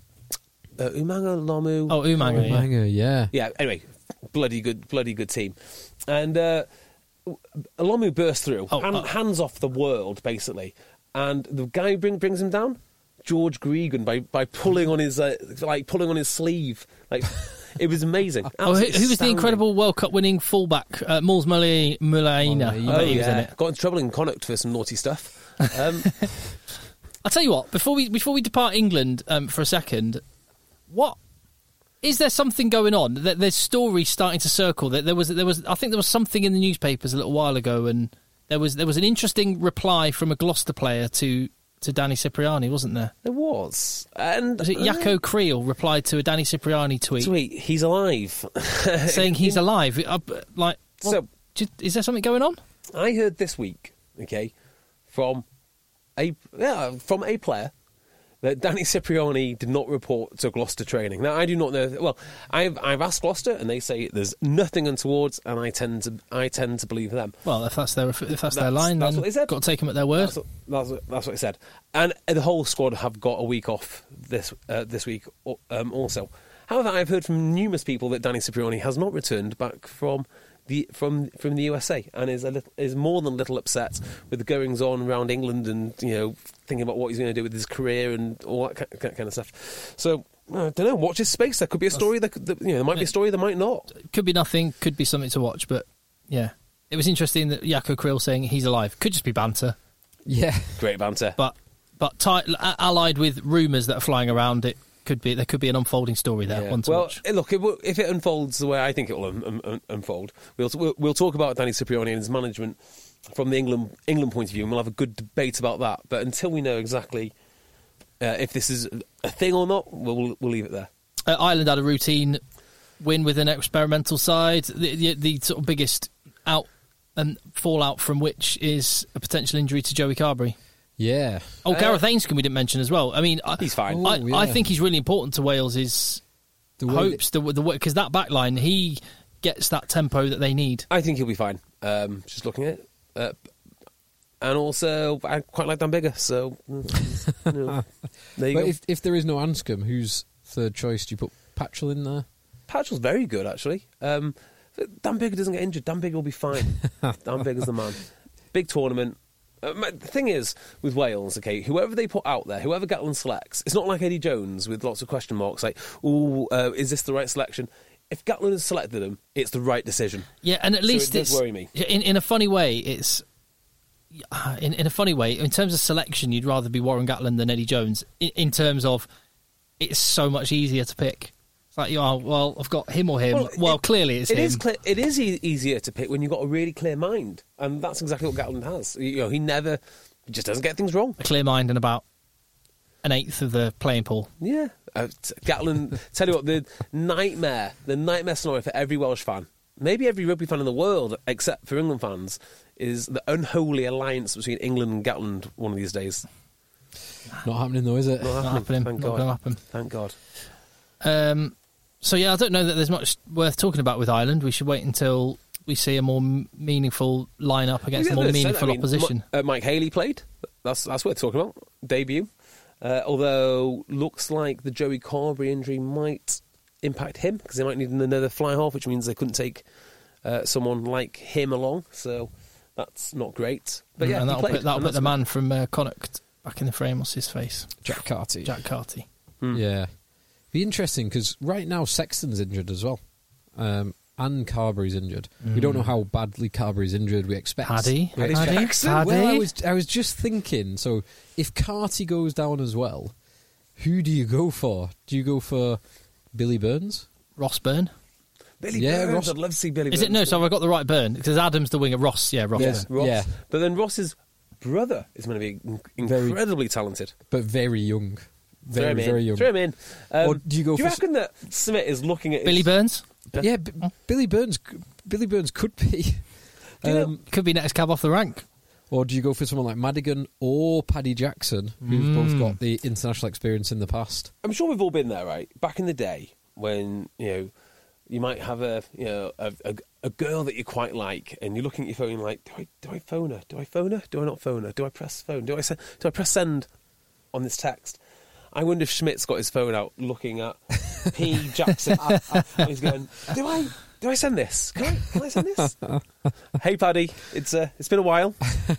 Lomu. Oh, Umanga, yeah. Yeah, anyway, bloody good team. And Lomu burst through, hands off the world, basically. And the guy brings him down, George Gregan, by pulling on his sleeve. It was amazing. Who was the incredible World Cup winning fullback? Muls Mullina. He was in it. Got into trouble in Connacht for some naughty stuff. I'll tell you what. Before we depart England for a second, what is there something going on? There's stories starting to circle. That there was. I think there was something in the newspapers a little while ago, and there was an interesting reply from a Gloucester player to to Danny Cipriani, wasn't there? There was. And was it Jaco Creel replied to a Danny Cipriani tweet? He's alive. Saying he's alive. Is there something going on? I heard this week, from a player that Danny Cipriani did not report to Gloucester training. Now, I do not know. Well, I've asked Gloucester, and they say there's nothing untoward, and I tend to believe them. Well, if that's their line, then got to take them at their word. That's what they said. And the whole squad have got a week off this week also. However, I've heard from numerous people that Danny Cipriani has not returned back from the USA and is more than a little upset with the goings on around England and thinking about what he's going to do with his career and all that kind of stuff. So I don't know. Watch his space. There could be a story. There might be a story. There might not. Could be nothing. Could be something to watch. But yeah, it was interesting that Jaco Creel saying he's alive. Could just be banter. Yeah, great banter. But allied with rumours that are flying around, there could be an unfolding story there. One to watch. Look, if it unfolds the way I think it will unfold, we'll talk about Danny Cipriani and his management from the England point of view, and we'll have a good debate about that. But until we know exactly if this is a thing or not, we'll leave it there. Ireland had a routine win with an experimental side. The sort of biggest out and fallout from which is a potential injury to Joey Carbery. Yeah. Gareth Ainscombe we didn't mention as well. I mean, he's fine. I think he's really important to Wales' hopes, because that back line, he gets that tempo that they need. I think he'll be fine. Just looking at it. And also, I quite like Dan Biggar, so there you go. If there is no Anscombe, who's third choice? Do you put Patchell in there? Patchell's very good, actually. Dan Biggar doesn't get injured. Dan Biggar will be fine. Dan Biggar's the man. Big tournament. The thing is, with Wales, whoever they put out there, whoever Gatland selects, it's not like Eddie Jones with lots of question marks, like, is this the right selection? If Gatland has selected them, it's the right decision. Yeah, and at least it does worry me. In a funny way, it's... In a funny way, in terms of selection, you'd rather be Warren Gatland than Eddie Jones, in terms of it's so much easier to pick. It's like, I've got him or him. Clearly it's him. It is easier to pick when you've got a really clear mind, and that's exactly what Gatland has. He just doesn't get things wrong. A clear mind and about an eighth of the playing pool. Yeah. Gatland, tell you what, the nightmare scenario for every Welsh fan, maybe every rugby fan in the world, except for England fans, is the unholy alliance between England and Gatland one of these days. Not happening though, is it? Not happening. Thank God. Not going to happen. Thank God. So I don't know that there's much worth talking about with Ireland. We should wait until we see a more meaningful lineup against a more meaningful opposition. Mike Haley played. That's worth talking about. Debut. Although looks like the Joey Carbery injury might impact him because they might need another fly half, which means they couldn't take someone like him along. So that's not great. But yeah, that'll put the man from Connacht back in the frame. What's his face? Jack Carty. Yeah. Be interesting because right now Sexton's injured as well, and Carbery's injured. We don't know how badly Carbery's injured. We expect Paddy. Well, I was just thinking. So if Carty goes down as well, who do you go for? Do you go for Billy Burns? Ross Byrne? Billy Burns. I'd love to see Billy Burns. Is it? No, so have I got the right Burn? Because Adam's the winger. Ross. Yeah, Ross. Yes, Ross. Yeah. But then Ross's brother is going to be incredibly talented. But very young. Very young. Throw him in. Or do you reckon that Smith is looking at Billy Burns? Yeah, Billy Burns could be. Could be next cab off the rank. Or do you go for someone like Madigan or Paddy Jackson, who've both got the international experience in the past? I'm sure we've all been there, right? Back in the day when, you might have a girl that you quite like, and you're looking at your phone like, do I phone her? Do I phone her? Do I not phone her? Do I press phone? Do I press send on this text? I wonder if Schmidt's got his phone out looking at P. Jackson. He's going, do I send this? Can I send this? Hey, Paddy, it's been a while.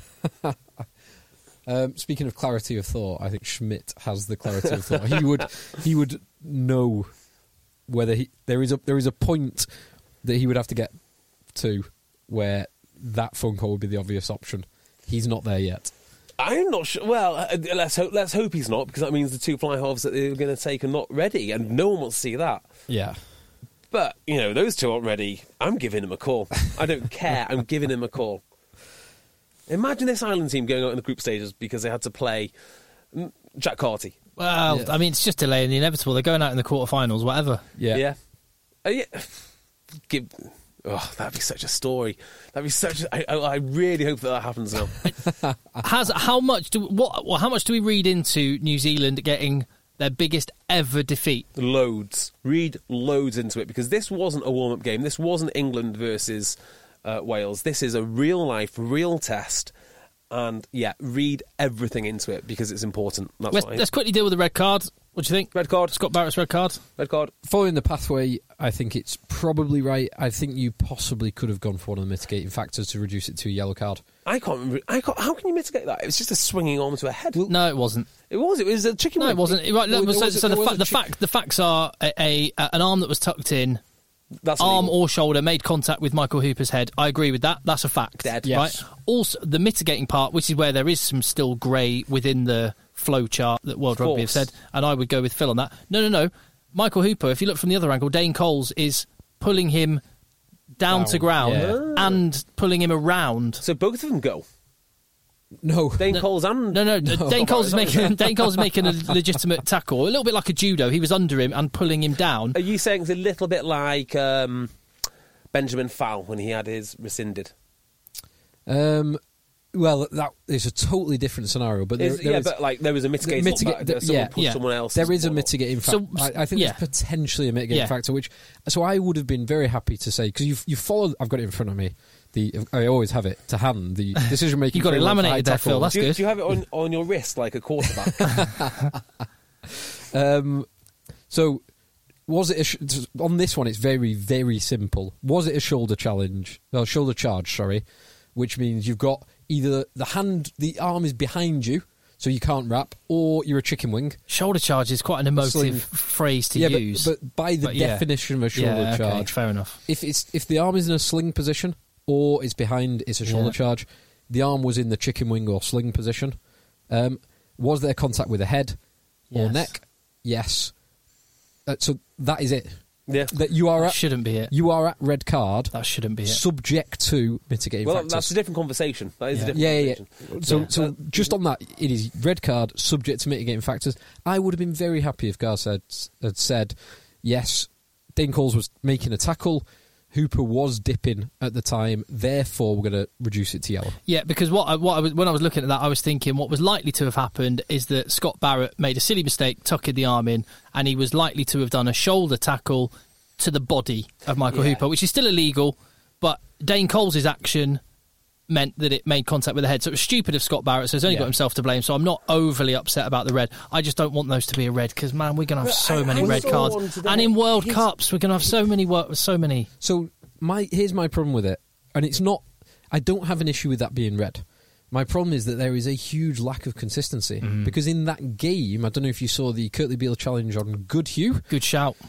Speaking of clarity of thought, I think Schmidt has the clarity of thought. He would know whether there is a point that he would have to get to where that phone call would be the obvious option. He's not there yet. I'm not sure. Well, let's hope he's not, because that means the two fly halves that they're going to take are not ready, and no one wants to see that. Yeah. But, those two aren't ready. I'm giving him a call. I don't care. I'm giving him a call. Imagine this Ireland team going out in the group stages because they had to play Jack Carty. Well, I mean, it's just delaying the inevitable. They're going out in the quarterfinals, whatever. Yeah. That'd be such a story. That'd be such. I really hope that happens now. How much do we read into New Zealand getting their biggest ever defeat? Loads. Read loads into it, because this wasn't a warm-up game. This wasn't England versus Wales. This is a real-life, real test. And, read everything into it, because it's important. Let's quickly deal with the red card. What do you think? Red card. Scott Barrett's red card. Red card. Following the pathway, I think it's probably right. I think you possibly could have gone for one of the mitigating factors to reduce it to a yellow card. I can't remember. How can you mitigate that? It was just a swinging arm to a head. No, it wasn't. It was a chicken wing. No, it wasn't. The facts are an arm that was tucked in. That's arm illegal. or shoulder made contact with Michael Hooper's head. I agree with that. That's a fact. Dead. Yes. Right? Also, the mitigating part, which is where there is some still grey within the flow chart that World Rugby have said, and I would go with Phil on that. No. Michael Hooper, if you look from the other angle, Dane Coles is pulling him down to ground and pulling him around. So both of them go. No, Dane Coles and no. Dane Coles is making a legitimate tackle, a little bit like a judo. He was under him and pulling him down. Are you saying it's a little bit like Benjamin Fowl when he had his rescinded? Well, that is a totally different scenario. But there is a mitigating factor. Someone pushed someone else. There is a mitigating factor. I think there's potentially a mitigating factor. So I would have been very happy to say, because you followed. I've got it in front of me. I always have it to hand. The decision making. You got it laminated there, Phil. That's good. Do you have it on your wrist like a quarterback? So was it on this one? It's very, very simple. Was it a shoulder charge? Sorry, which means you've got either the arm is behind you, so you can't wrap, or you're a chicken wing. Shoulder charge is quite an emotive phrase to use. But by the definition of a shoulder charge, fair enough. If the arm is in a sling position or it's behind, it's a shoulder charge. The arm was in the chicken wing or sling position. Was there contact with the head or neck? Yes. So that is it. Yeah, that you are that shouldn't be it. You are at red card. That shouldn't be it. Subject to mitigating factors. That's a different conversation. That is a different conversation. So just on that, it is red card, subject to mitigating factors. I would have been very happy if Gar had said, yes, Dane Coles was making a tackle, Hooper was dipping at the time, therefore we're going to reduce it to yellow. Yeah, because when I was looking at that, I was thinking what was likely to have happened is that Scott Barrett made a silly mistake, tucking the arm in, and he was likely to have done a shoulder tackle to the body of Michael Hooper, which is still illegal, but Dane Coles' action meant that it made contact with the head. So it was stupid of Scott Barrett, so he's only got himself to blame, so I'm not overly upset about the red. I just don't want those to be a red, because, man, we're going to have so many red cards. And in World Cups, we're going to have so many. So here's my problem with it, and it's not... I don't have an issue with that being red. My problem is that there is a huge lack of consistency, because in that game, I don't know if you saw the Kurtley Beale challenge on Goodhue. Good shout.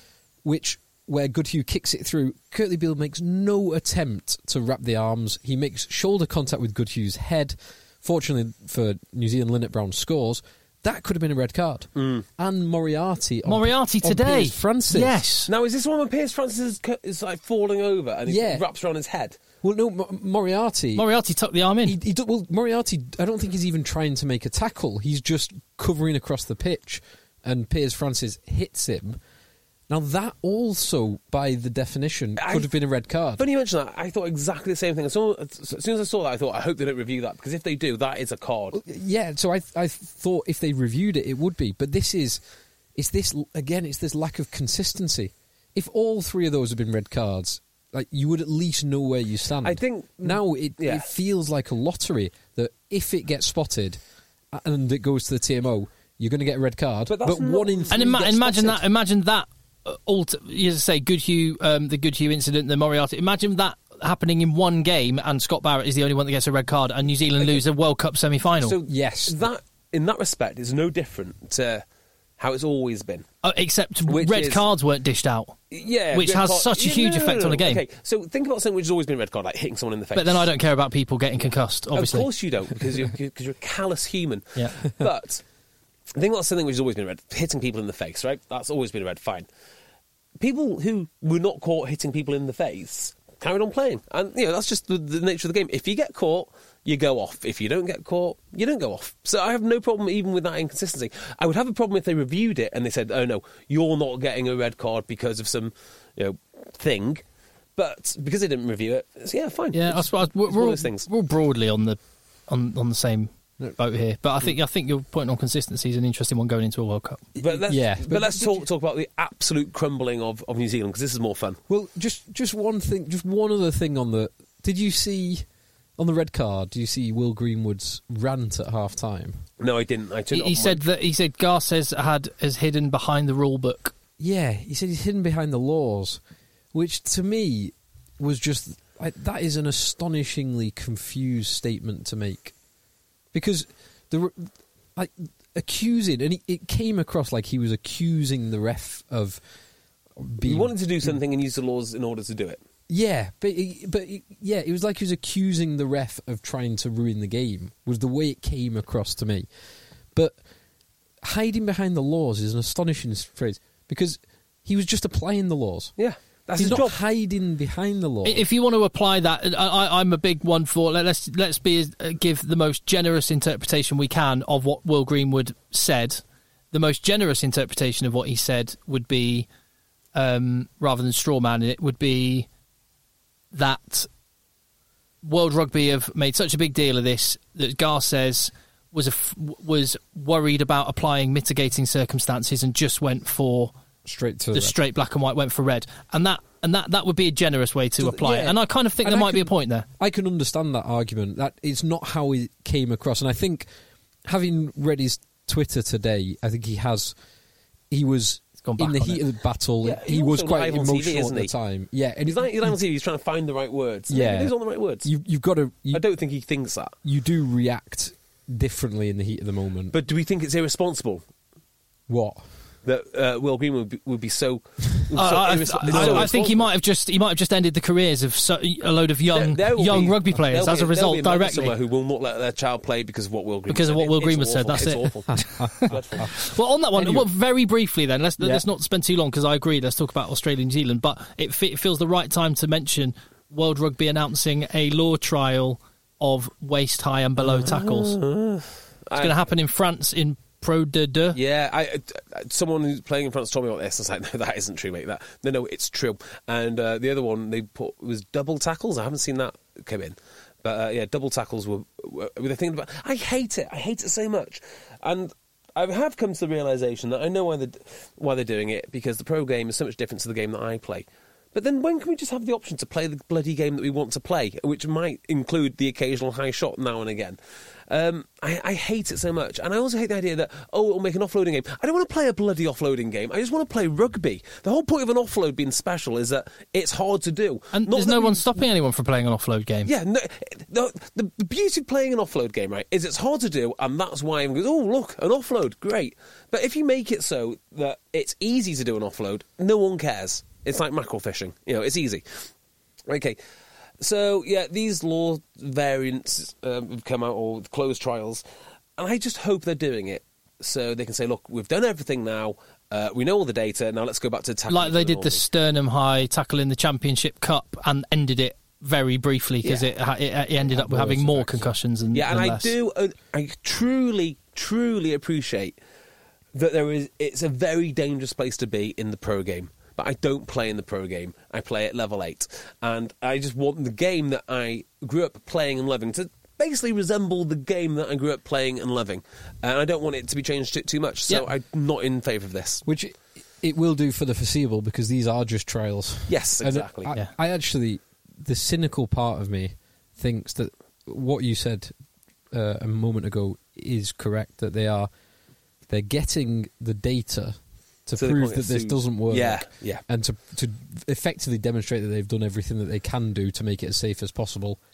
Where Goodhue kicks it through, Kurtley Beale makes no attempt to wrap the arms. He makes shoulder contact with Goodhue's head. Fortunately for New Zealand, Lynette Brown scores. That could have been a red card. And Moriarty today. Piers Francis. Yes. Now, is this one when Piers Francis is like falling over and he wraps around his head? Well, no, Moriarty tucked the arm in. Moriarty, I don't think he's even trying to make a tackle. He's just covering across the pitch, and Piers Francis hits him. Now, that also, by the definition, could have been a red card. When you mentioned that, I thought exactly the same thing. As soon as I saw that, I thought, I hope they don't review that, because if they do, that is a card. Yeah, so I thought if they reviewed it, it would be. But it's this lack of consistency. If all three of those had been red cards, like, you would at least know where you stand. I think now it feels like a lottery that if it gets spotted and it goes to the TMO, you're going to get a red card. But one in three imagine that. You say Goodhue, the Goodhue incident, the Moriarty. Imagine that happening in one game, and Scott Barrett is the only one that gets a red card, and New Zealand lose a World Cup semi-final. So yes, that in that respect is no different to how it's always been. Except red cards weren't dished out. Yeah, which has such a huge effect on a game. Okay, so think about something which has always been a red card, like hitting someone in the face. But then I don't care about people getting concussed. Obviously, of course you don't, because you're a callous human. Yeah, but I think that's something which has always been red: hitting people in the face. Right, that's always been a red. Fine. People who were not caught hitting people in the face carried on playing. And, that's just the nature of the game. If you get caught, you go off. If you don't get caught, you don't go off. So I have no problem even with that inconsistency. I would have a problem if they reviewed it and they said, oh, no, you're not getting a red card because of some, thing. But because they didn't review it, fine. Yeah, I suppose we're all broadly on the same boat here. But I think your point on consistency is an interesting one going into a World Cup. But let's talk about the absolute crumbling of New Zealand, because this is more fun. Well, just one thing, just one other thing on the... Did you see... On the red card, do you see Will Greenwood's rant at half time? No, I didn't. He said Garces is hidden behind the rule book. Yeah, he said he's hidden behind the laws, which to me was just... that is an astonishingly confused statement to make. Because accusing, and it came across like he was accusing the ref of being... He wanted to do something and use the laws in order to do it. Yeah, but it was like he was accusing the ref of trying to ruin the game, was the way it came across to me. But hiding behind the laws is an astonishing phrase, because he was just applying the laws. Yeah, that's He's his not job. hiding behind the law. If you want to apply that, I'm a big one for let's give the most generous interpretation we can of what Will Greenwood said. The most generous interpretation of what he said would be, rather than straw man it, would be that World Rugby have made such a big deal of this that Garces was worried about applying mitigating circumstances and just went for straight black and white, went for red, and that would be a generous way to apply it. And I kind of think there might be a point there. I can understand that argument. That it's not how it came across, and I think, having read his Twitter today, I think he was in the heat of the battle. Yeah, he was quite emotional TV, at the time. Yeah, and he's on TV. He's trying to find the right words. Yeah, he's on the right words. You've got to. I don't think he thinks that. You do react differently in the heat of the moment. But do we think it's irresponsible? What? That Will Greenwood would be so. I think he might have just ended the careers of a load of young rugby players as a result directly. Somewhere who will not let their child play because of what Will Greenwood said. That's it. Awful. Well, on that one, very briefly then, let's not spend too long, because I agree. Let's talk about Australia and New Zealand, but it feels the right time to mention World Rugby announcing a law trial of waist high and below tackles. It's going to happen in France in Pro de Deux. Yeah, someone who's playing in France told me about this. I was like, no, that isn't true, mate. No, it's true. And the other one they put was double tackles. I haven't seen that come in. But double tackles were the thing about. I hate it. I hate it so much. And I have come to the realisation that I know why they're doing it, because the pro game is so much different to the game that I play. But then when can we just have the option to play the bloody game that we want to play, which might include the occasional high shot now and again? I hate it so much. And I also hate the idea that, it'll make an offloading game. I don't want to play a bloody offloading game. I just want to play rugby. The whole point of an offload being special is that it's hard to do. And there's no one stopping anyone from playing an offload game. Yeah, no, the beauty of playing an offload game, right, is it's hard to do, and that's why everyone goes, look, an offload, great. But if you make it so that it's easy to do an offload, no one cares. It's like mackerel fishing. It's easy. Okay. So, these law variants have come out, or closed trials, and I just hope they're doing it so they can say, look, we've done everything now, we know all the data, now let's go back to tackling. Like they did the sternum high tackle in the Championship Cup and ended it very briefly, because it ended up having more concussions and less. I truly, truly appreciate that it's a very dangerous place to be in the pro game. But I don't play in the pro game. I play at level 8. And I just want the game that I grew up playing and loving to basically resemble the game that I grew up playing and loving. And I don't want it to be changed too much. So I'm not in favour of this. Which it will do for the foreseeable, because these are just trials. Yes, exactly. I actually, the cynical part of me thinks that what you said a moment ago is correct, that they're getting the data to prove that this doesn't work, and to effectively demonstrate that they've done everything that they can do to make it as safe as possible,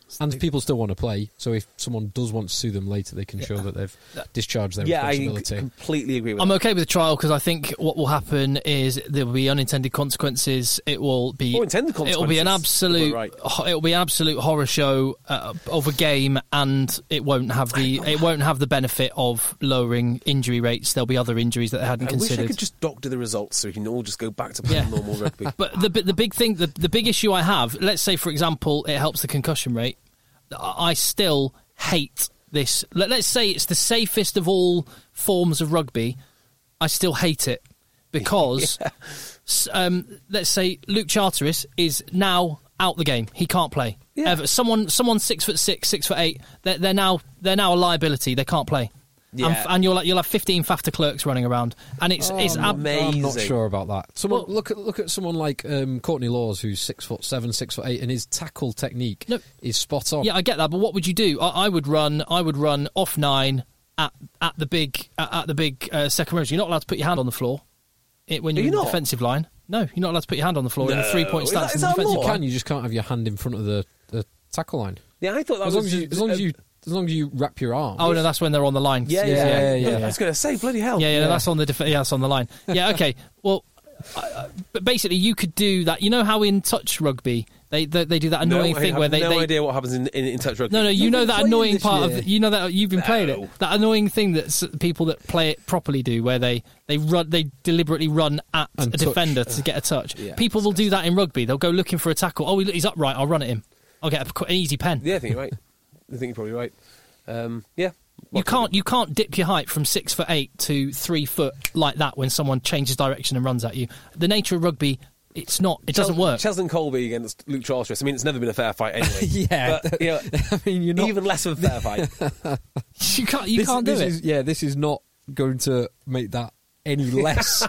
And people still want to play, so if someone does want to sue them later, they can show that they've discharged their responsibility. I completely agree with that. I'm okay with the trial because I think what will happen is there will be unintended consequences. It will be intended consequences. It will be an absolute. It will be an absolute horror show of a game, and it won't have the benefit of lowering injury rates. There'll be other injuries that they hadn't considered. I wish I could just doctor the results so we can all just go back to playing normal rugby. But the big thing, the big issue I have, let's say for example, it helps the concussion rate. I still hate this. Let's say it's the safest of all forms of rugby. I still hate it because, let's say Luke Charteris is now out the game. He can't play. Yeah. Someone 6'6", 6'8". They're now a liability. They can't play. Yeah. And you'll have 15 FAFTA clerks running around, and it's amazing. I'm not sure about that. Look at someone like Courtney Laws, who's 6'7", 6'8", and his tackle technique is spot on. Yeah, I get that, but what would you do? I would run off 9 at the big second row. You're not allowed to put your hand on the floor when you're in the defensive line. No, you're not allowed to put your hand on the floor in a 3-point stance. You just can't have your hand in front of the tackle line. Yeah, I thought that as long as you wrap your arm. Oh no, that's when they're on the line. Yeah. I was going to say, bloody hell. Yeah. That's on that's on the line. Yeah, okay. Well, but basically, you could do that. You know how in touch rugby they do that annoying thing where they no idea what happens in touch rugby. No, you know that annoying part of you know that you've been playing it. That annoying thing that people that play it properly do, where they deliberately run at a defender to get a touch. Yeah, people will do that in rugby. They'll go looking for a tackle. Oh, he's upright. I'll run at him. I'll get an easy pen. Yeah, I think you're right. I think you're probably right. Yeah. You can't dip your height from 6'8" to 3 foot like that when someone changes direction and runs at you. The nature of rugby, it doesn't work. Cheslin Colby against Luke Charteris. I mean, it's never been a fair fight anyway. Yeah, but, I mean, you're not even less of a fair fight. You can't do it. This is not going to make that any less.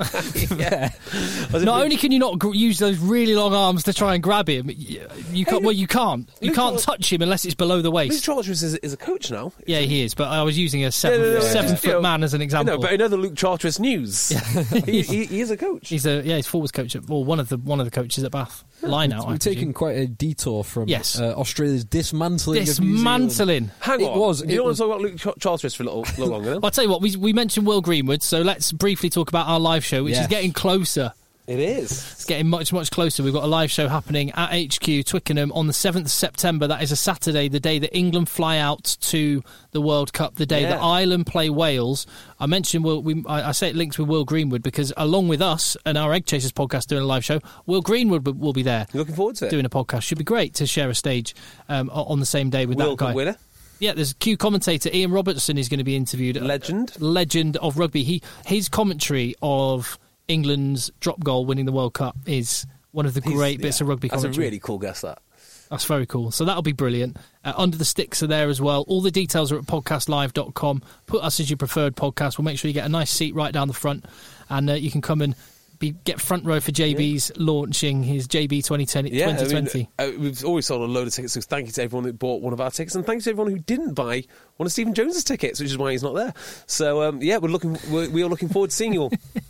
Not only can you not use those really long arms to try and grab him, you can't. You can't touch him unless it's below the waist. Luke Charteris is a coach now. Yeah, he is. But I was using a 7-foot man as an example. But another Luke Charteris news. He is a coach. He's forwards coach one of the coaches at Bath. Line out. We've taken quite a detour from Australia's dismantling. Of New Zealand. Hang on. You don't want to talk about Luke Charteris for a little longer? Then? I'll tell you what. We mentioned Will Greenwood, so let's briefly talk about our live show, which is getting closer. It is. It's getting much, much closer. We've got a live show happening at HQ Twickenham on the 7th of September. That is a Saturday, the day that England fly out to the World Cup, the day that Ireland play Wales. I mentioned I say it links with Will Greenwood because along with us and our Egg Chasers podcast doing a live show, Will Greenwood will be there. You're looking forward to it? Doing a podcast. Should be great to share a stage on the same day with that guy. Winner. Yeah, there's a Q commentator, Ian Robertson, is going to be interviewed. Legend of rugby. His commentary of England's drop goal winning the World Cup is one of the great bits of rugby commentary. That's a really cool guess, that. That's very cool. So that'll be brilliant. Under the Sticks are there as well. All the details are at podcastlive.com. Put us as your preferred podcast. We'll make sure you get a nice seat right down the front, and you can come and get front row for JB's launching his JB 2020. I mean, we've always sold a load of tickets, so thank you to everyone that bought one of our tickets, and thanks to everyone who didn't buy one of Stephen Jones's tickets, which is why he's not there. So we are looking forward to seeing you all.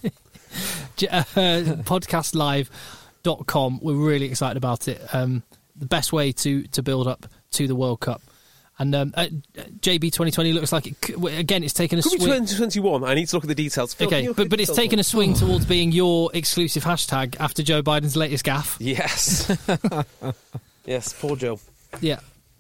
Podcastlive.com. We're really excited about it. The best way to build up to the World Cup. And JB 2020 looks like it's taken a swing. 2021. I need to look at the details. Phil, okay, but it's taken a swing towards being your exclusive hashtag after Joe Biden's latest gaffe. Yes. Yes, poor Joe. Yeah.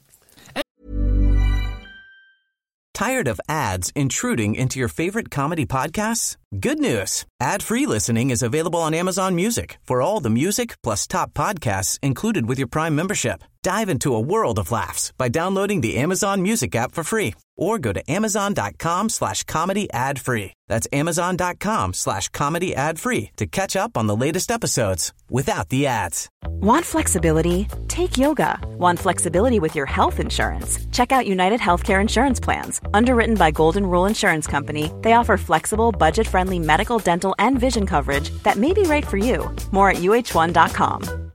Tired of ads intruding into your favorite comedy podcasts? Good news. Ad-free listening is available on Amazon Music for all the music plus top podcasts included with your Prime membership. Dive into a world of laughs by downloading the Amazon Music app for free or go to amazon.com/comedy ad-free. That's amazon.com/comedy ad-free to catch up on the latest episodes without the ads. Want flexibility? Take yoga. Want flexibility with your health insurance? Check out United Healthcare Insurance Plans. Underwritten by Golden Rule Insurance Company, they offer flexible, budget-friendly medical, dental, and vision coverage that may be right for you. More at uh1.com.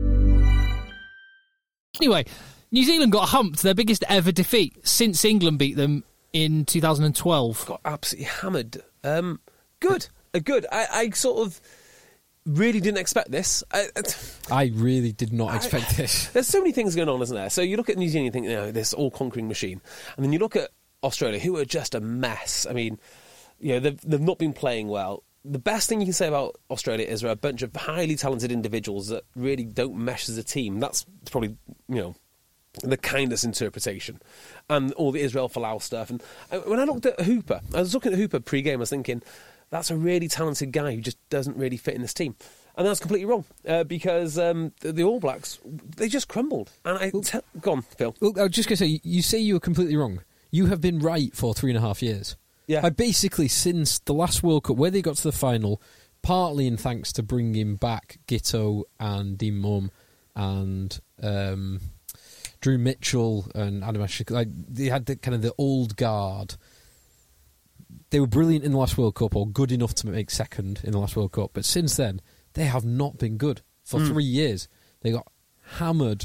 Anyway, New Zealand got humped, their biggest ever defeat since England beat them in 2012. Got absolutely hammered. Good. I sort of... really didn't expect this. I really did not expect this. There's so many things going on, isn't there? So you look at New Zealand and think, this all-conquering machine. And then you look at Australia, who are just a mess. I mean, they've not been playing well. The best thing you can say about Australia is they're a bunch of highly talented individuals that really don't mesh as a team. That's probably, the kindest interpretation. And all the Israel Folau stuff. And when I looked at Hooper, I was looking at Hooper pre-game, I was thinking, that's a really talented guy who just doesn't really fit in this team. And that's completely wrong, because the All Blacks, they just crumbled. And go on, Phil. Well, I was just going to say you were completely wrong. You have been right for 3.5 years. Yeah. I basically, since the last World Cup, where they got to the final, partly in thanks to bringing back Giteau and Dean Mum and Drew Mitchell and Adam Ashley, they had the old guard. They were brilliant in the last World Cup, or good enough to make second in the last World Cup. But since then, they have not been good for 3 years. They got hammered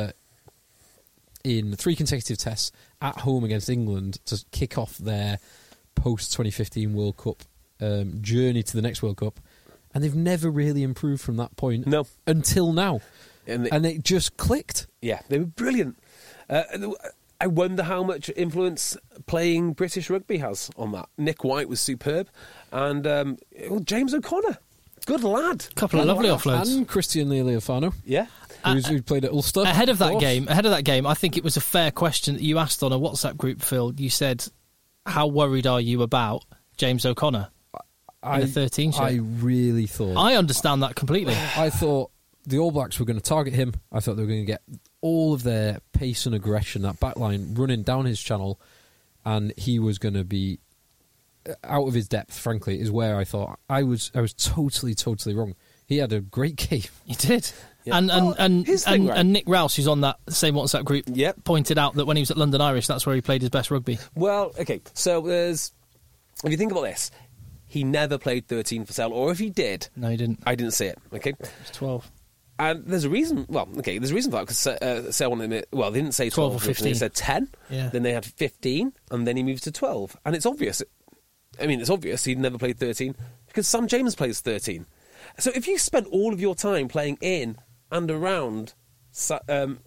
in 3 consecutive tests at home against England to kick off their post-2015 World Cup journey to the next World Cup. And they've never really improved from that point until now. And it just clicked. Yeah, they were brilliant. I wonder how much influence playing British rugby has on that. Nick White was superb. And James O'Connor, good lad. Couple of lovely offloads. And Christian Leali'ifano. Yeah. Who played at Ulster. Ahead of that game, I think it was a fair question that you asked on a WhatsApp group, Phil. You said, how worried are you about James O'Connor in the 13 shirt? I really thought... I understand that completely. I thought the All Blacks were going to target him. I thought they were going to get all of their pace and aggression, that backline, running down his channel, and he was going to be out of his depth, frankly, is where I thought I was totally, totally wrong. He had a great game. He did. Yeah. And Nick Rouse, who's on that same WhatsApp group, pointed out that when he was at London Irish, that's where he played his best rugby. Well, okay, so if you think about this, he never played 13 for Sale, or if he did... No, he didn't. I didn't see it, okay? It was 12. And there's a reason... Well, okay, there's a reason for that, because Sale wanted him... Well, they didn't say 12 or 15. They said 10, then they had 15, and then he moved to 12. And it's obvious. It's obvious he'd never played 13, because Sam James plays 13. So if you spent all of your time playing in and around in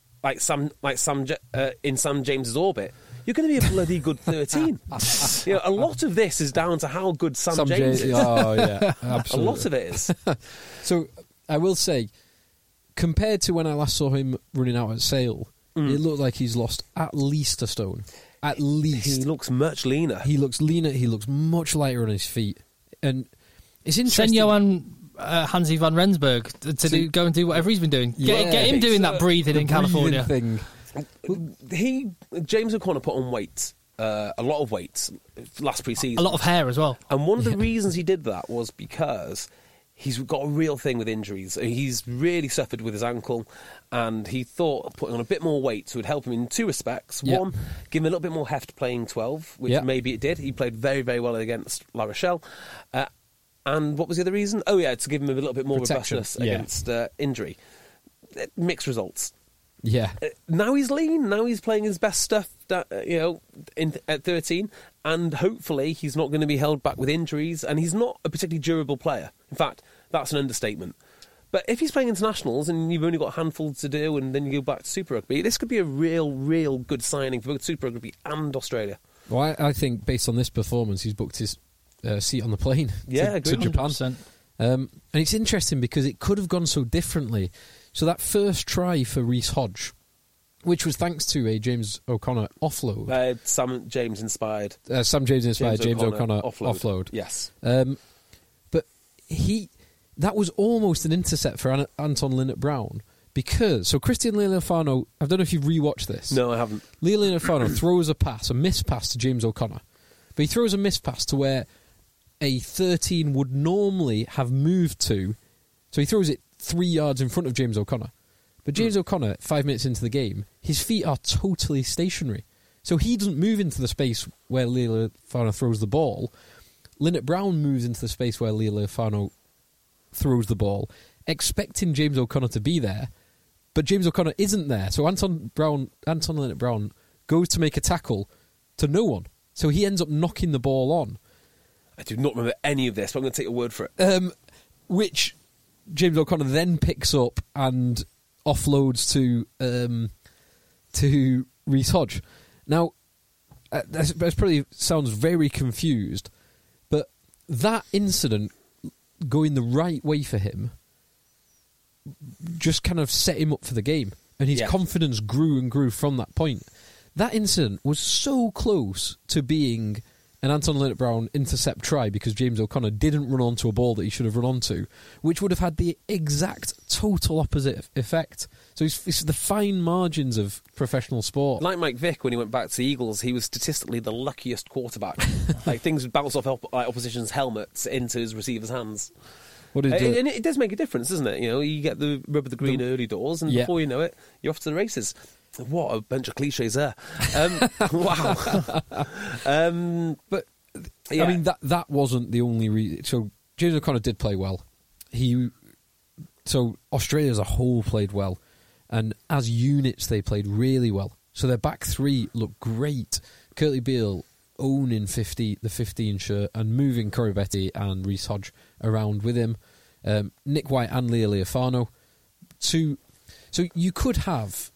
Sam James's orbit, you're going to be a bloody good 13. A lot of this is down to how good Sam James is. Oh, yeah, absolutely. A lot of it is. So I will say, compared to when I last saw him running out at Sale, it looked like he's lost at least a stone. At least. He looks much leaner. He looks leaner. He looks much lighter on his feet. And it's interesting. Senyo Hansi van Rensburg to go and do whatever he's been doing. Get him doing that breathing in California. Thing. James O'Connor put on weight, a lot of weight, last pre-season. A lot of hair as well. And one of the reasons he did that was because he's got a real thing with injuries. He's really suffered with his ankle, and he thought putting on a bit more weight would help him in 2 respects. Yep. One, give him a little bit more heft playing 12, which maybe it did. He played very, very well against La Rochelle. And what was the other reason? Oh, yeah, to give him a little bit more robustness against injury. Mixed results. Yeah. Now he's lean. Now he's playing his best stuff, at 13. And hopefully he's not going to be held back with injuries. And he's not a particularly durable player. In fact, that's an understatement. But if he's playing internationals and you've only got a handful to do and then you go back to Super Rugby, this could be a real, real good signing for both Super Rugby and Australia. Well, I think based on this performance, he's booked his seat on the plane to Japan. And it's interesting because it could have gone so differently. So that first try for Reece Hodge, which was thanks to a James O'Connor offload. Sam James inspired. James O'Connor offload. Yes. But that was almost an intercept for Anton Linnett-Brown. So Christian Leali'ifano, I don't know if you've rewatched this. No, I haven't. Leali'ifano throws a missed pass to James O'Connor. But he throws a missed pass to where a 13 would normally have moved to. So he throws it 3 yards in front of James O'Connor. But James O'Connor, 5 minutes into the game, his feet are totally stationary. So he doesn't move into the space where Leali'ifano throws the ball. Linnett-Brown moves into the space where Leali'ifano throws the ball, expecting James O'Connor to be there. But James O'Connor isn't there. So Anton Linnett-Brown goes to make a tackle to no one. So he ends up knocking the ball on. I do not remember any of this, but I'm going to take your word for it. which James O'Connor then picks up and offloads to Reece Hodge. Now, that probably sounds very confused, but that incident going the right way for him just kind of set him up for the game, and his confidence grew and grew from that point. That incident was so close to being an Anton Linnert-Brown intercept try because James O'Connor didn't run onto a ball that he should have run onto, which would have had the exact total opposite effect. So it's the fine margins of professional sport. Like Mike Vick, when he went back to the Eagles, he was statistically the luckiest quarterback. Like, things would bounce off opposition's helmets into his receiver's hands. And it does make a difference, doesn't it? You know, you get the rub of the green early doors, and before you know it, you're off to the races. What a bunch of cliches there. Wow. But I mean, that wasn't the only reason. So James O'Connor did play well. So Australia as a whole played well, and as units they played really well. So their back three looked great. Curtly Beale owning the 15 shirt and moving Corabetti and Reece Hodge around with him. Nick White and Leo Leofano. So you could have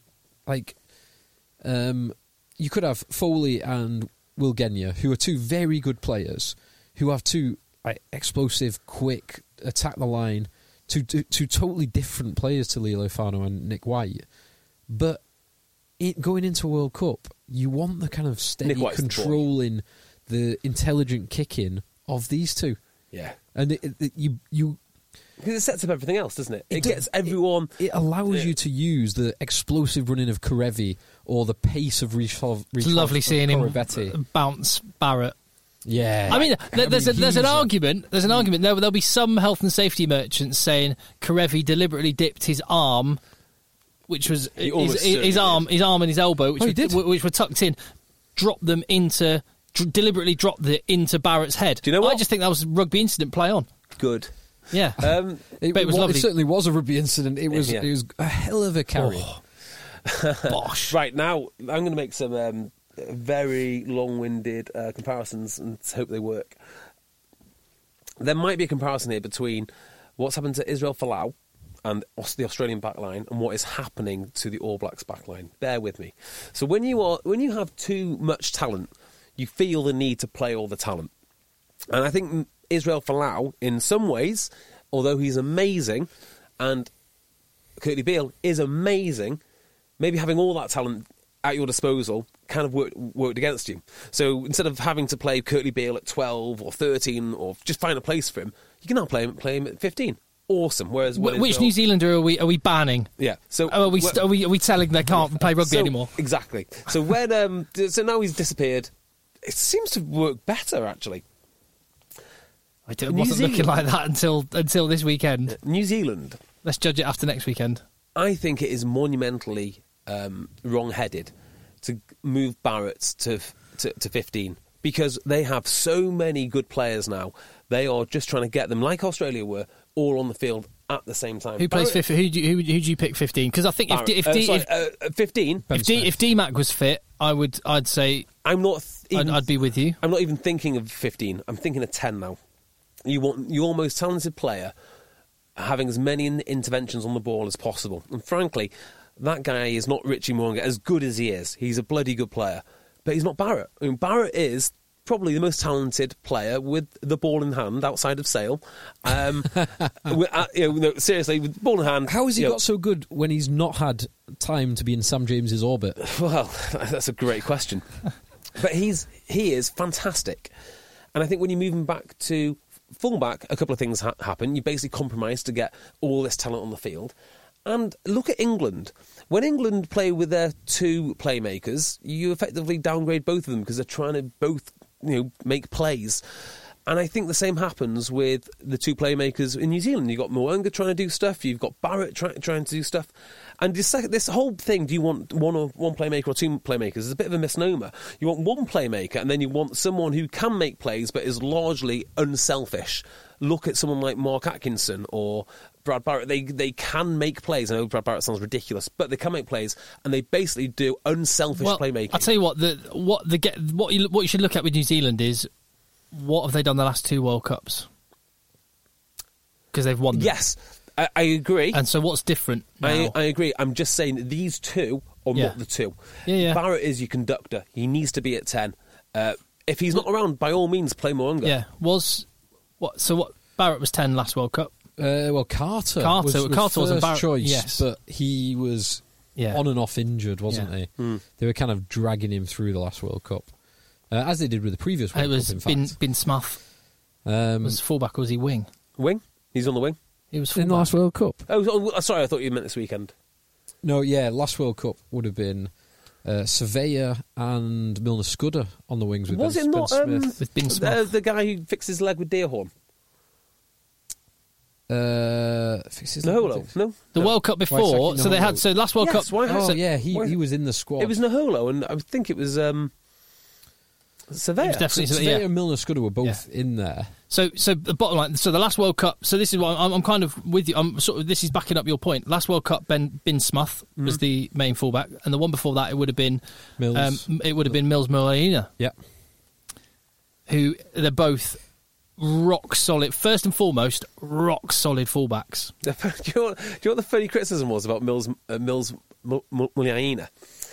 you could have Foley and Will Genia, who are two very good players, who have two explosive, quick, attack the line, two totally different players to Leo Leofano and Nick White. But going into a World Cup, you want the kind of steady controlling, the intelligent kicking of these two. Yeah. And you because it sets up everything else, doesn't it? It gets everyone... It allows you to use the explosive running of Karevi or the pace of Reece Hodge. It's lovely seeing him bounce Barrett. Yeah. I mean, there's an argument. There's an argument. There'll be some health and safety merchants saying Karevi deliberately dipped his arm, which was his arm and his elbow, which were tucked in, deliberately dropped into Barrett's head. Do you know what? I just think that was a rugby incident. Play on. Good. Yeah, it was lovely. It certainly was a rugby incident. It was a hell of a carry. Bosh. Right, now I'm going to make some very long-winded comparisons and hope they work. There might be a comparison here between what's happened to Israel Folau and the Australian backline and what is happening to the All Blacks backline. Bear with me. So when you have too much talent, you feel the need to play all the talent. And I think Israel Folau, in some ways, although he's amazing, and Curtly Beale is amazing, maybe having all that talent at your disposal kind of worked against you. So instead of having to play Curtly Beale at 12 or 13 or just find a place for him, you can now play him at 15. Awesome. Whereas which New Zealander are we banning? Yeah. So are we telling they can't play rugby anymore? Exactly. So when so now he's disappeared. It seems to work better, actually. It wasn't looking like that until this weekend. New Zealand. Let's judge it after next weekend. I think it is monumentally wrong-headed to move Barrett to 15 because they have so many good players now. They are just trying to get them, like Australia were, all on the field at the same time. Who plays 15? Who do you pick 15? Because I think if 15, if DMAC was fit, I'd say I'd be with you. I'm not even thinking of 15. I'm thinking of 10 now. You want your most talented player having as many interventions on the ball as possible. And frankly, that guy is not Richie Mo'unga, as good as he is. He's a bloody good player. But he's not Barrett. I mean, Barrett is probably the most talented player with the ball in hand outside of Sale. Seriously, with the ball in hand. How has he got so good when he's not had time to be in Sam James's orbit? Well, that's a great question. But he is fantastic. And I think when you move him back to fullback, a couple of things happen. You basically compromise to get all this talent on the field. And look at England. When England play with their two playmakers, you effectively downgrade both of them because they're trying to both, make plays. And I think the same happens with the two playmakers in New Zealand. You've got Mo'unga trying to do stuff. You've got Barrett trying to do stuff. And this whole thing, do you want one playmaker or two playmakers, is a bit of a misnomer. You want one playmaker and then you want someone who can make plays but is largely unselfish. Look at someone like Mark Atkinson or Brad Barrett. They can make plays. I know Brad Barrett sounds ridiculous, but they can make plays, and they basically do unselfish playmaking. I'll tell you what you should look at with New Zealand is what have they done the last two World Cups? because they've won them. Yes, I agree. And so what's different now? I agree. I'm just saying these two are not the two. Yeah. Barrett is your conductor. He needs to be at 10. If he's not around, by all means, play Mo'unga. Yeah. What Barrett was 10 last World Cup. Carter was first Barrett, choice, yes. but he was on and off injured, wasn't he? They were kind of dragging him through the last World Cup, as they did with the previous World Cup. It was Bin Smith. Was fullback or was he wing? Wing? He's on the wing. He was fullback. In the last World Cup. Oh, sorry, I thought you meant this weekend. No, last World Cup would have been Surveyor and Milner Scudder on the wings with Ben Smith. With Bin Smith. The guy who fixed his leg with Deerhorn. Naholo? No. The World Cup before, so they had last World Cup. He was in the squad. It was Naholo, and I think it was Surveyor. It was definitely Surveyor and Milner Scudder were both in there. So the bottom line. So the last World Cup. So this is why I'm kind of with you. I'm sort of. This is backing up your point. Last World Cup, Bin Smith was the main fullback, and the one before that, it would have been Mills. Mills Molina. Yeah. Who they're both rock solid. First and foremost, rock solid fullbacks. Do you know what the funny criticism was about Mills Molina?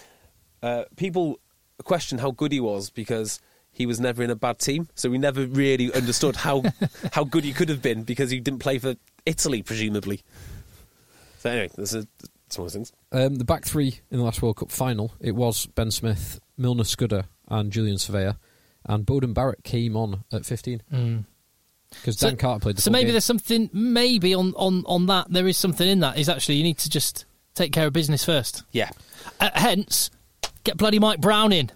People questioned how good he was because he was never in a bad team, so we never really understood how good he could have been because he didn't play for Italy, presumably. So anyway, this is some of those things. The back three in the last World Cup final, it was Ben Smith, Milner Scudder and Julian Surveyor, and Beauden Barrett came on at 15. Because Dan Carter played the So maybe game. There's something, maybe on that, there is something in that, is actually you need to just take care of business first. Yeah. Hence, get bloody Mike Brown in.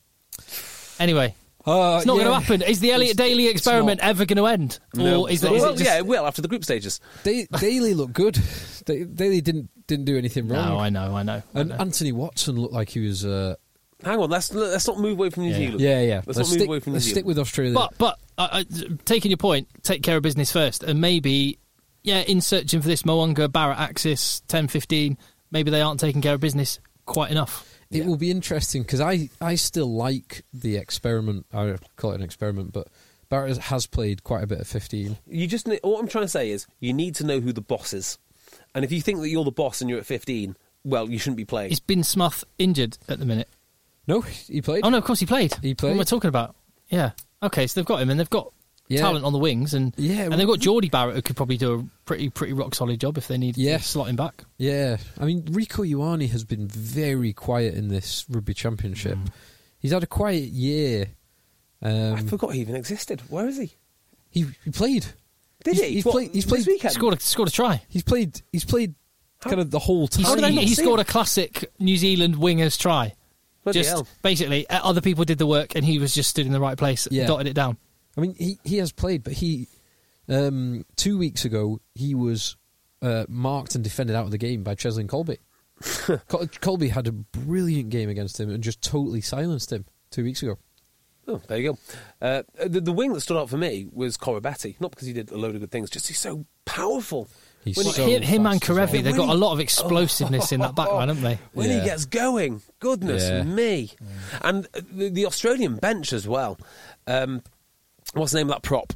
Anyway. It's not going to happen. Is the Elliot Daly experiment ever going to end? No. Or is it will after the group stages. Daly looked good. Daly didn't do anything wrong. No, I know. And Anthony Watson looked like he was... Hang on, let's not move away from New Zealand. Yeah. Let's not move away from New Zealand. Stick with Australia. But taking your point, take care of business first, and maybe, in searching for this Mo'unga Barrett axis 10-15, maybe they aren't taking care of business quite enough. It will be interesting because I still like the experiment. I call it an experiment, but Barrett has played quite a bit of 15. What I'm trying to say is you need to know who the boss is, and if you think that you're the boss and you're at 15, well, you shouldn't be playing. Is Bin Smith injured at the minute? No, he played. Oh no, of course he played. What am I talking about? Yeah. Okay, so they've got him, and they've got talent on the wings, and they've got Geordie Barrett who could probably do a pretty rock solid job if they need to slot him back. Yeah, I mean Rieko Ioane has been very quiet in this rugby championship. He's had a quiet year. I forgot he even existed. Where is he? He played. Did he? He's played this weekend. Scored a try. He's played kind of the whole time. He scored a classic New Zealand wingers try. Basically, other people did the work, and he was just stood in the right place, dotted it down. I mean, he has played, but he 2 weeks ago he was marked and defended out of the game by Cheslin Colby. Colby had a brilliant game against him and just totally silenced him 2 weeks ago. Oh, there you go. The wing that stood out for me was Corabetti, not because he did a load of good things, just he's so powerful. Him and Karevi, they've got a lot of explosiveness in that backline, haven't they? When he gets going, goodness me. And the Australian bench as well. What's the name of that prop?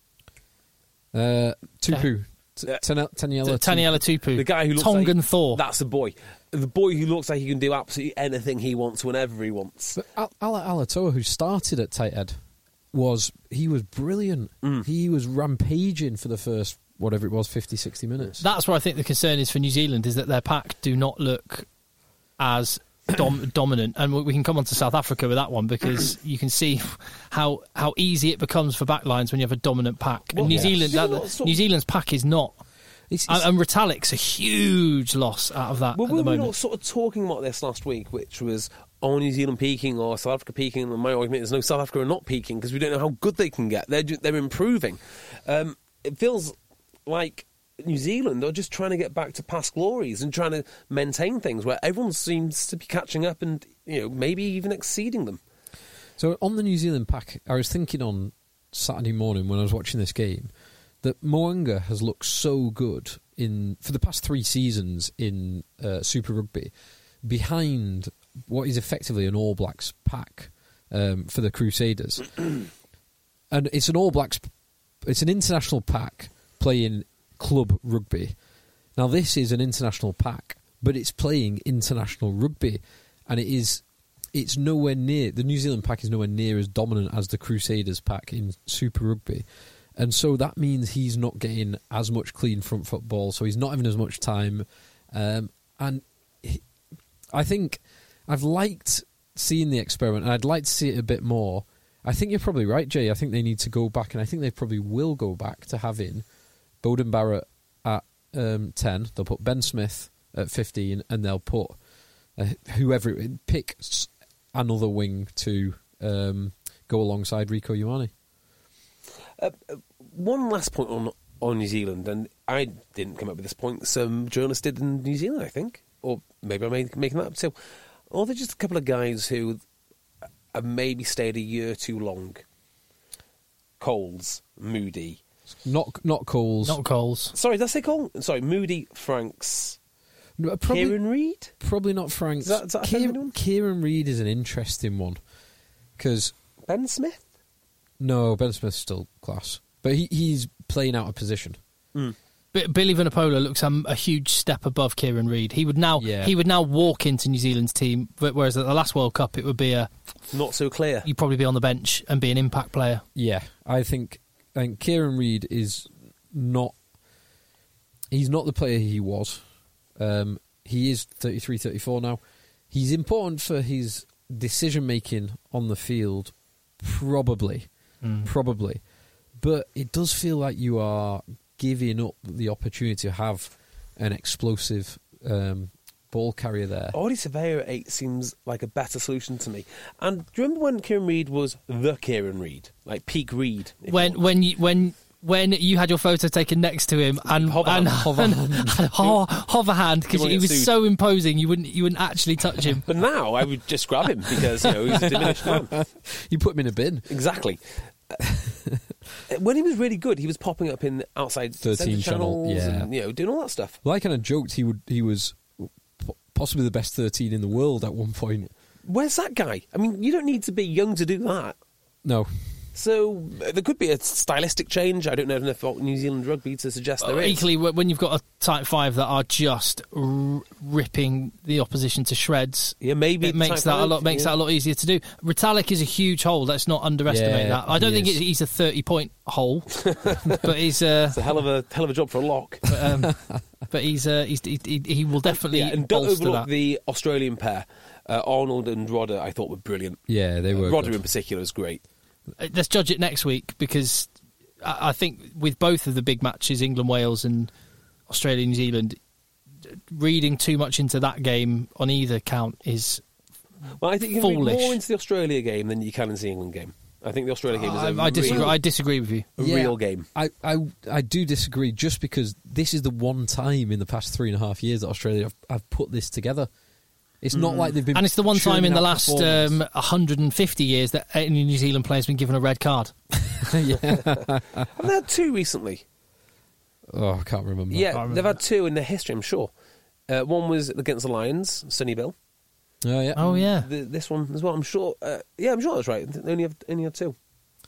Tupu. Taniela Tupu. The guy who looks Tongan like... Thor. That's the boy. The boy who looks like he can do absolutely anything he wants whenever he wants. But Ala Alatoa, who started at tight head, was brilliant. He was rampaging for the first... whatever it was, 50, 60 minutes. That's where I think the concern is for New Zealand, is that their pack do not look as dominant. And we can come on to South Africa with that one, because you can see how easy it becomes for backlines when you have a dominant pack. And New Zealand's pack is not. And Retalic's a huge loss out of that at the moment. We were sort of talking about this last week, which was, New Zealand peaking or South Africa peaking? And my argument is no, South Africa are not peaking because we don't know how good they can get. They're improving. It feels like New Zealand are just trying to get back to past glories and trying to maintain things where everyone seems to be catching up and maybe even exceeding them. So on the New Zealand pack, I was thinking on Saturday morning when I was watching this game that Mo'unga has looked so good for the past 3 seasons in Super Rugby behind what is effectively an All Blacks pack for the Crusaders. And it's an All Blacks, it's an international pack playing club rugby. Now, this is an international pack, but it's playing international rugby, and it's nowhere near, the New Zealand pack is nowhere near as dominant as the Crusaders pack in Super Rugby. And so that means he's not getting as much clean front football, so he's not having as much time. I think I've liked seeing the experiment, and I'd like to see it a bit more. I think you're probably right, Jay. I think they need to go back, and I think they probably will go back to having Beauden Barrett at 10. They'll put Ben Smith at 15, and they'll put pick another wing to go alongside Rico Ioane. One last point on New Zealand, and I didn't come up with this point. Some journalists did in New Zealand, I think, or maybe I'm making that up. So, are there just a couple of guys who have maybe stayed a year too long? Coles, Moody, not Coles, not Coles. Sorry, did I say Cole? Sorry, Moody, Franks. Probably, Kieran Reid? Probably not Franks. Is that Kieran Reid is an interesting one. Because Ben Smith? No, Ben Smith's still class. But he's playing out of position. Mm. But Billy Vunipola looks a huge step above Kieran Reid. He would now walk into New Zealand's team, whereas at the last World Cup it would be not so clear. You'd probably be on the bench and be an impact player. Yeah, I think Kieran Reid is not... He's not the player he was. He is 33, 34 now. He's important for his decision-making on the field, probably. But it does feel like you are giving up the opportunity to have an explosive ball carrier there. Ardie Savea at 8 seems like a better solution to me. And do you remember when Kieran Reid was the Kieran Reid? Like peak Reid? When you had your photo taken next to him and hover hand, because he was so imposing you wouldn't actually touch him. But now I would just grab him because he's a diminished man. You put him in a bin. Exactly. When he was really good, he was popping up in outside 13 channels and doing all that stuff. Well, I kind of joked he was possibly the best 13 in the world at one point. Where's that guy? I mean, you don't need to be young to do that. No. So there could be a stylistic change. I don't know enough about New Zealand rugby to suggest there is. Equally, when you've got a tight five that are just ripping the opposition to shreds, maybe it makes that a lot easier to do. Retallick is a huge hole. Let's not underestimate that. I don't think he's a 30-point hole, but he's it's a hell of a job for a lock. But he will definitely and don't bolster overlook that. the Australian pair, Arnold and Rodder. I thought were brilliant. Yeah, they were. Rodder in particular is great. Let's judge it next week, because I think with both of the big matches, England, Wales and Australia, New Zealand, reading too much into that game on either count is I think you can foolish. read more into the Australia game than you can into the England game. I think the Australia game is I disagree with you. A real game. I do disagree, just because this is the one time in the past 3.5 years that Australia have put this together. It's not like they've been... And it's the one time in the last 150 years that any New Zealand player's been given a red card. Have they had 2 recently? Oh, I can't remember. Yeah, they've had 2 in their history, I'm sure. One was against the Lions, Sonny Bill. Oh, yeah. Oh, yeah. This one as well, I'm sure. I'm sure that's right. They only had 2.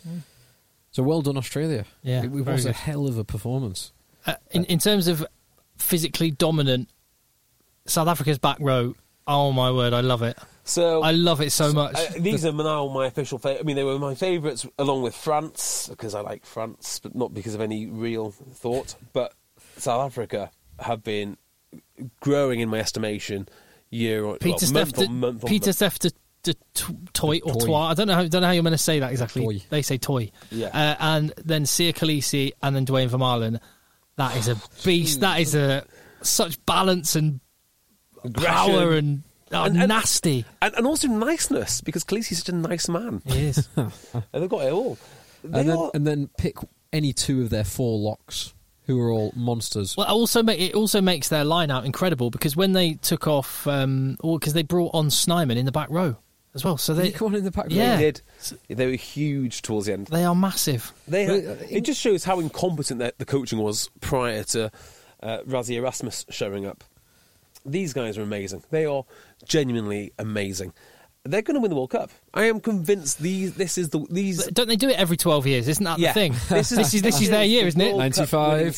So well done, Australia. Yeah, it was a hell of a performance. In terms of physically dominant, South Africa's back row... Oh my word, I love it. I love it so much. These are now my official favourite. I mean, they were my favourites along with France, because I like France, but not because of any real thought. But South Africa have been growing in my estimation month. Peter Steph de Toy or Toy. I don't know how you're going to say that exactly. Toy. They say Toy. Yeah. And then Sia Khaleesi and then Dwayne Vermaelen. That is a beast. That is such balance and power and nasty. And also niceness, because Khaleesi's such a nice man. He is. And they've got it all. And then pick any 2 of their 4 locks, who are all monsters. Well, it also makes their line out incredible, because when they took off, because they brought on Snyman in the back row as well. So they come on in the back row. Yeah. They did. They were huge towards the end. They are massive. It just shows how incompetent the coaching was prior to Rassie Erasmus showing up. These guys are amazing. They are genuinely amazing. they're going to win the World Cup. I am convinced these. But don't they do it every 12 years? Isn't that the thing? This is their year, isn't it? 95,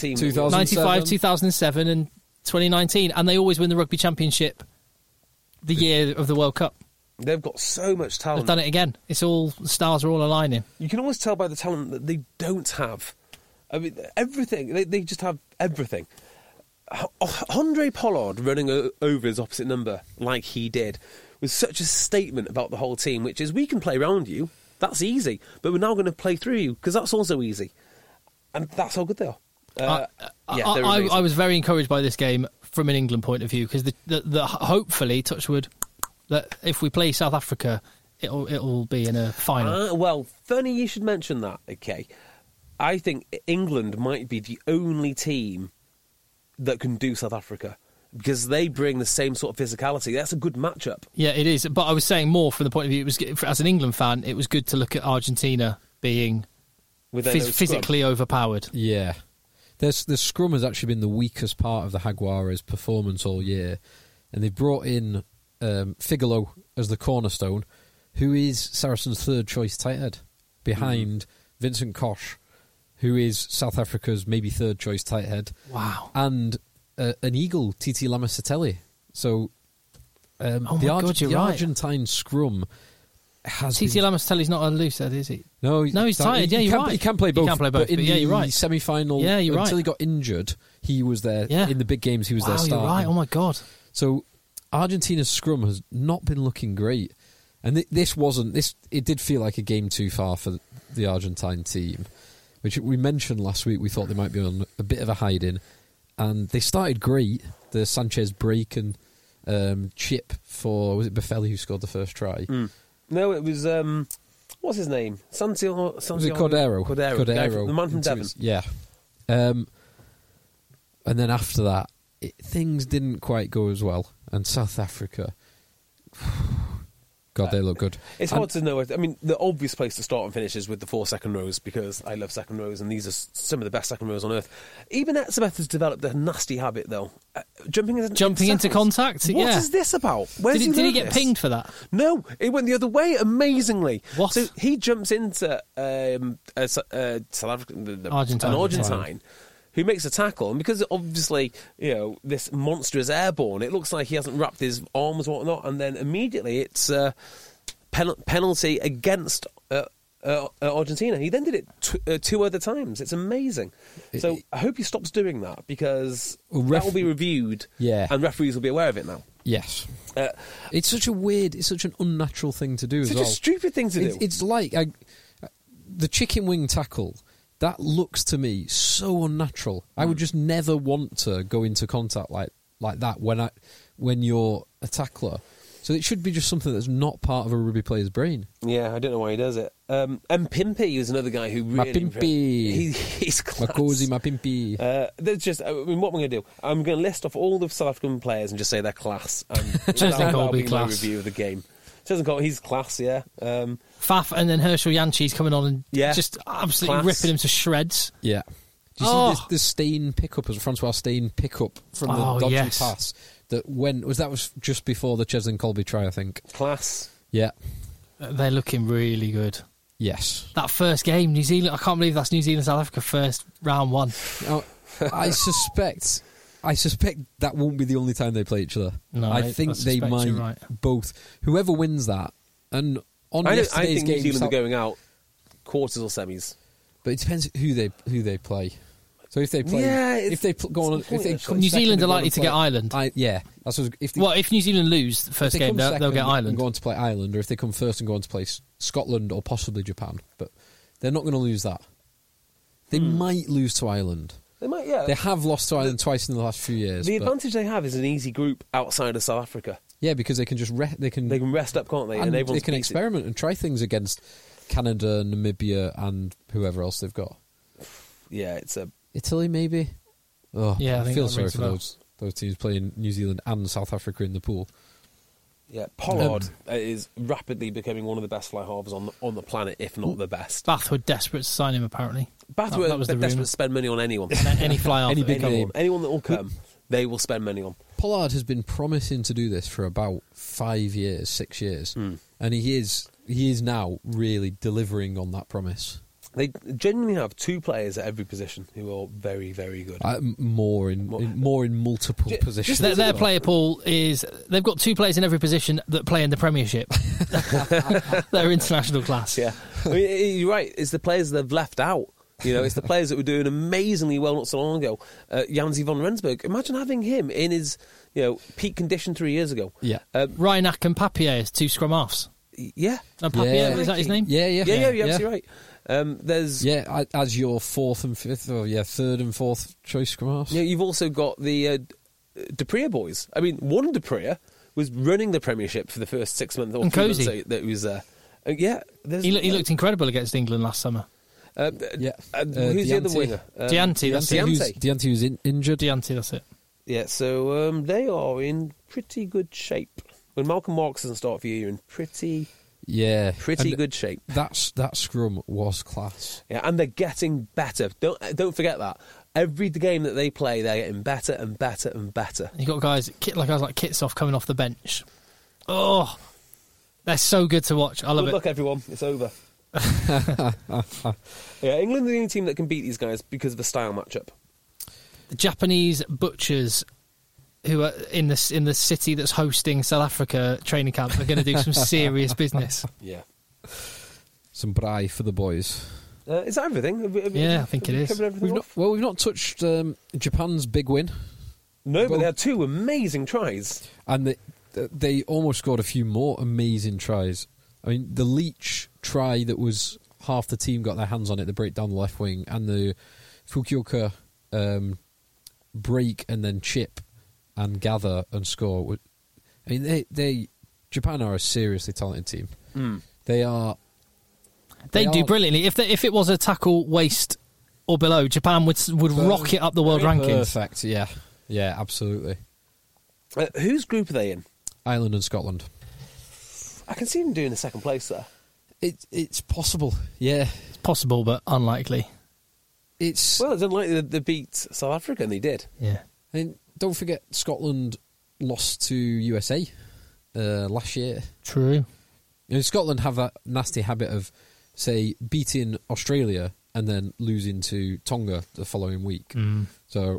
2007, and 2019, and they always win the Rugby Championship the year of the World Cup. They've got so much talent. They've done it again. It's all, the stars are all aligning. You can always tell by the talent that they don't have. I mean, everything. They just have everything. Andre Pollard running over his opposite number like he did was such a statement about the whole team, which is, we can play around you. That's easy. But we're now going to play through you, because that's also easy. And that's how good they are. I was very encouraged by this game from an England point of view, because the hopefully, touch wood, that if we play South Africa, it'll be in a final. Well, funny you should mention that, okay. I think England might be the only team that can do South Africa, because they bring the same sort of physicality. That's a good matchup. Yeah, it is. But I was saying more from the point of view, it was, as an England fan, it was good to look at Argentina being physically overpowered. Yeah. The scrum has actually been the weakest part of the Jaguares' performance all year. And they've brought in Figalo as the cornerstone, who is Saracens' third choice tight head, behind Vincent Koch, who is South Africa's maybe third choice tight head. Wow. And an Eagle, Titi Lamacatelli. So the Argentine scrum has Titi Lamacatelli's not a loose head, is he? No, he's tight. Yeah, you're right. He can play both. He can play both. But in you're right. the semi-final, until he got injured, he was there. Yeah. In the big games, he was there starting. You're right. Oh, my God. So Argentina's scrum has not been looking great. And it did feel like a game too far for the Argentine team, which we mentioned last week. We thought they might be on a bit of a hiding. And they started great. The Sanchez break and chip for, was it Buffelli who scored the first try? No, it was, what's his name? Santiago. Was it Cordero? Cordero. The man from Devon. Yeah. And then after that, things didn't quite go as well. And South Africa, God, they look good. It's hard to know. I mean, the obvious place to start and finish is with the 4 second rows, because I love second rows, and these are some of the best second rows on earth. Even Etzebeth has developed a nasty habit, though. Jumping into contact? What is this about? Did he get pinged for that? No, it went the other way, amazingly. What? So he jumps into South Africa, an Argentine, who makes a tackle, and because obviously, this monster is airborne, it looks like he hasn't wrapped his arms or whatnot, and then immediately it's penalty against Argentina. He then did it 2 other times. It's amazing. So I hope he stops doing that, because that will be reviewed, and referees will be aware of it now. Yes. It's such an unnatural thing to do as well. Such a stupid thing to do. It's like the chicken wing tackle. That looks to me so unnatural. I would just never want to go into contact like that when you're a tackler. So it should be just something that's not part of a rugby player's brain. Yeah, I don't know why he does it. And Pimpy is another guy who really... He's class. Makosi Mapimpi. There's just... I mean, what am I going to do? I'm going to list off all the South African players and just say they're class. And that'll be my review of the game. He's class, yeah. Faf and then Herschel Yanchi's coming on and just absolutely ripping him to shreds. Yeah. Do you see the Steyn pickup, as Francois Steyn pickup from the dodgy pass? That was just before the Cheslin Colby try, I think. Class. Yeah. They're looking really good. Yes. That first game, New Zealand, I can't believe that's New Zealand-South Africa first round 1. I suspect that won't be the only time they play each other. No, I think they might both. Whoever wins that, and on yesterday's game, I think New Zealand are going out quarters or semis. But it depends who they play. So if they play, New Zealand are likely to get Ireland. If New Zealand lose the first game, they'll get Ireland. And go on to play Ireland, or if they come first and go on to play Scotland or possibly Japan, but they're not going to lose that. They might lose to Ireland. They might, yeah. They have lost to Ireland twice in the last few years. The advantage they have is an easy group outside of South Africa. Yeah, because they can just they can rest up, can't they? And they can experiment and try things against Canada, Namibia, and whoever else they've got. Yeah, it's Italy, maybe. Oh, yeah, I feel sorry for those teams playing New Zealand and South Africa in the pool. Yeah, Pollard is rapidly becoming one of the best fly halves on the planet, if not the best. Bath were desperate to sign him, apparently. Bath were desperate to spend money on anyone. Any fly half. Anyone that will come, they will spend money on. Pollard has been promising to do this for about 5 years, 6 years, and he is now really delivering on that promise. They genuinely have 2 players at every position who are very, very good. More in multiple positions. Their player pool is they've got 2 players in every position that play in the Premiership. They're international class. Yeah, I mean, you're right. It's the players they've left out. It's the players that were doing amazingly well not so long ago. Janzi van Rensburg. Imagine having him in his peak condition 3 years ago. Yeah. Ryan and Papier as 2 scrum halves. Yeah. And Papier, is that his name? Yeah, you're absolutely right. There's as your 4th and 5th, or 3rd and 4th choice scrum halves. Yeah, you've also got the Dupree boys. I mean, one Dupree was running the Premiership for the first 6 months. And Cozy. That was he looked incredible against England last summer. Who's the other winger? Dianti, that's it. Dianti was injured. Dianti, that's it. Yeah, so they are in pretty good shape. When Malcolm Marks doesn't start for you're in pretty good shape. That scrum was class. Yeah, and they're getting better. Don't forget that. Every game that they play, they're getting better and better and better. You got guys like Kitsoff coming off the bench. Oh, they're so good to watch. I love it. Good luck, everyone. It's over. England are the only team that can beat these guys because of the style matchup. The Japanese butchers, who are in the city that's hosting South Africa training camp, are going to do some serious business. Yeah, some braai for the boys. Is that everything? I think it is. We've not touched Japan's big win. No, but they had 2 amazing tries, and they almost scored a few more amazing tries. I mean, the Leach try that was half the team got their hands on it, the break down the left wing, and the Fukuoka break and then chip and gather and score. I mean, Japan are a seriously talented team. They do brilliantly. If it was a tackle waist or below, Japan would rocket up the world rankings. Perfect. Yeah, absolutely. Whose group are they in? Ireland and Scotland. I can see them doing the second place there. It's possible, yeah. It's possible, but unlikely. It's unlikely that they beat South Africa, and they did. Yeah. And don't forget, Scotland lost to USA last year. True. Scotland have that nasty habit of, say, beating Australia and then losing to Tonga the following week. So,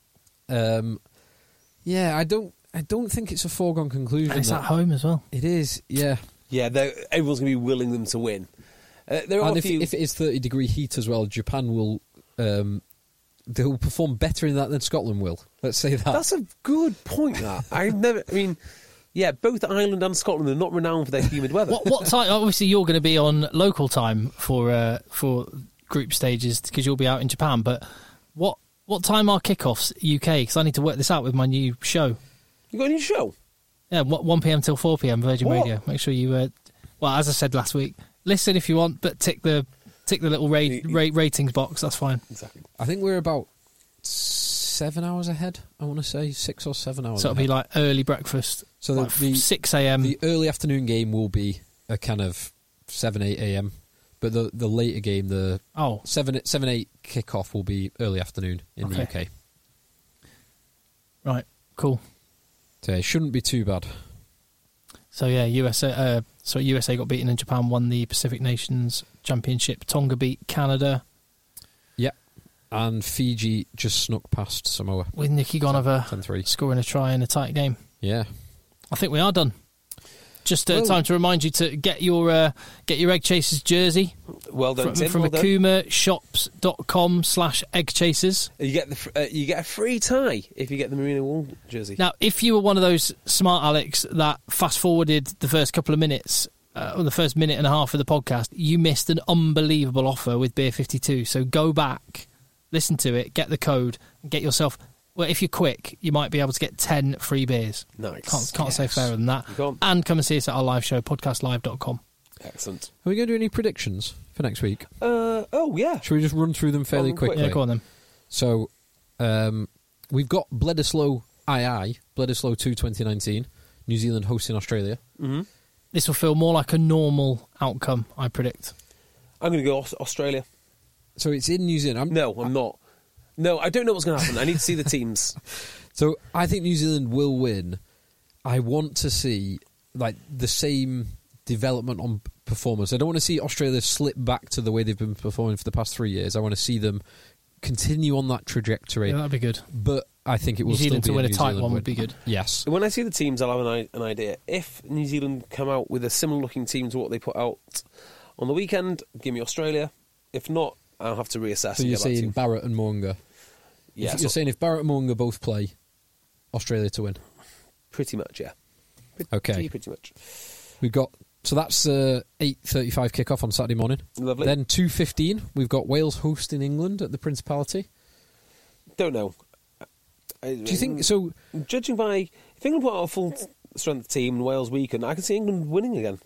I don't think it's a foregone conclusion. And it's at home as well. It is, yeah. Yeah, everyone's going to be willing them to win. If it is 30-degree heat as well, Japan will they'll perform better in that than Scotland will. Let's say that. That's a good point. Both Ireland and Scotland are not renowned for their humid weather. What time? Obviously, you're going to be on local time for group stages because you'll be out in Japan. But what time are kickoffs UK? Because I need to work this out with my new show. You got a new show? Yeah, 1 p.m. till 4 p.m. Virgin Radio. Make sure you, as I said last week, listen if you want, but tick the little ratings box. That's fine. Exactly. I think we're about 7 hours ahead. I want to say 6 or 7 hours. So it'll be like early breakfast. So like the 6 a.m. The early afternoon game will be a kind of 7-8 a.m. But the later game, the 7-8 kickoff will be early afternoon in the UK. Right. Cool. So it shouldn't be too bad. So yeah, USA got beaten and Japan won the Pacific Nations Championship. Tonga beat Canada. Yep. And Fiji just snuck past Samoa. With Nicky Gonover scoring a try in a tight game. Yeah. I think we are done. Just time to remind you to get your Egg Chasers jersey. Well done, Tim. From akumashops.com/eggchasers. You get a free tie if you get the Merino wool jersey. Now, if you were one of those smart Alex that fast-forwarded the first couple of minutes, or the first minute and a half of the podcast, you missed an unbelievable offer with Beer 52. So go back, listen to it, get the code, and get yourself... Well, if you're quick, you might be able to get 10 free beers. Nice. Can't say fairer than that. And come and see us at our live show, podcastlive.com. Excellent. Are we going to do any predictions for next week? Yeah. Should we just run through them fairly quickly? Yeah, go on then. So, we've got Bledisloe 2 2019, New Zealand hosting Australia. Mm-hmm. This will feel more like a normal outcome, I predict. I'm going to go Australia. So it's in New Zealand. No, I'm not. No, I don't know what's going to happen. I need to see the teams. So I think New Zealand will win. I want to see like the same development on performance. I don't want to see Australia slip back to the way they've been performing for the past 3 years. I want to see them continue on that trajectory. Yeah, that'd be good. But I think it will New Zealand still be to win a New tight Zealand one win. would be good. Yes. When I see the teams, I'll have an idea. If New Zealand come out with a similar looking team to what they put out on the weekend, give me Australia. If not, I'll have to reassess. So you're saying Barrett and Mo'unga? Yeah. You're saying if Barrett and Mo'unga both play, Australia to win? Pretty much, yeah. Okay. Pretty much. We've got... So that's 8:35 kick-off on Saturday morning. Lovely. Then 2:15, we've got Wales hosting England at the Principality. Don't know. Do you think... So, judging by... If England put out a full-strength team and Wales weaken, I can see England winning again.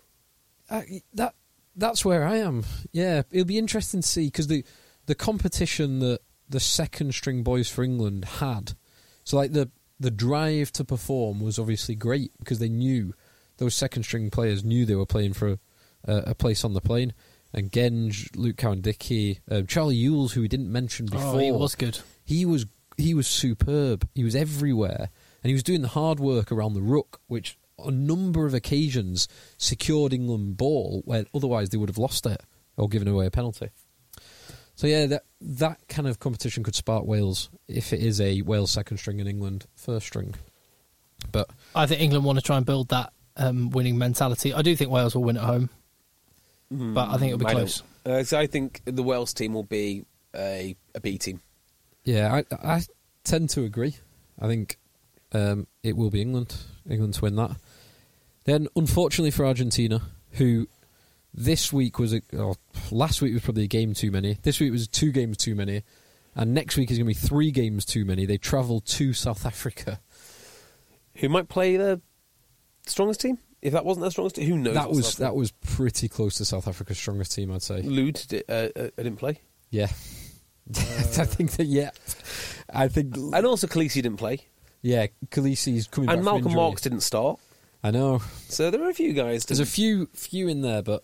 That's where I am. Yeah, it'll be interesting to see, because the competition that the second-string boys for England had, so like the drive to perform was obviously great, because they knew... Those second-string players knew they were playing for a place on the plane. And Genge, Luke Cowan-Dickie, Charlie Ewels, who we didn't mention before. Oh, he was good. He was superb. He was everywhere. And he was doing the hard work around the ruck, which on a number of occasions secured England ball, where otherwise they would have lost it or given away a penalty. So yeah, that kind of competition could spark Wales if it is a Wales second-string and England first-string. But I think England want to try and build that winning mentality. I do think Wales will win at home, but I think it'll be close. So I think the Wales team will be a B team. Yeah, I tend to agree. I think it will be England to win that. Then, unfortunately for Argentina, who this week last week was probably a game too many. This week was 2 games too many, and next week is going to be 3 games too many. They travel to South Africa, who might play the strongest team? If that wasn't their strongest team, who knows? That was pretty close to South Africa's strongest team, I'd say. Lud didn't play. Yeah, I think that. Yeah, I think, and also Khaleesi didn't play. Yeah, Khaleesi's coming back and from Malcolm injury. Marks didn't start. I know. So there are a few guys. There's a few in there, but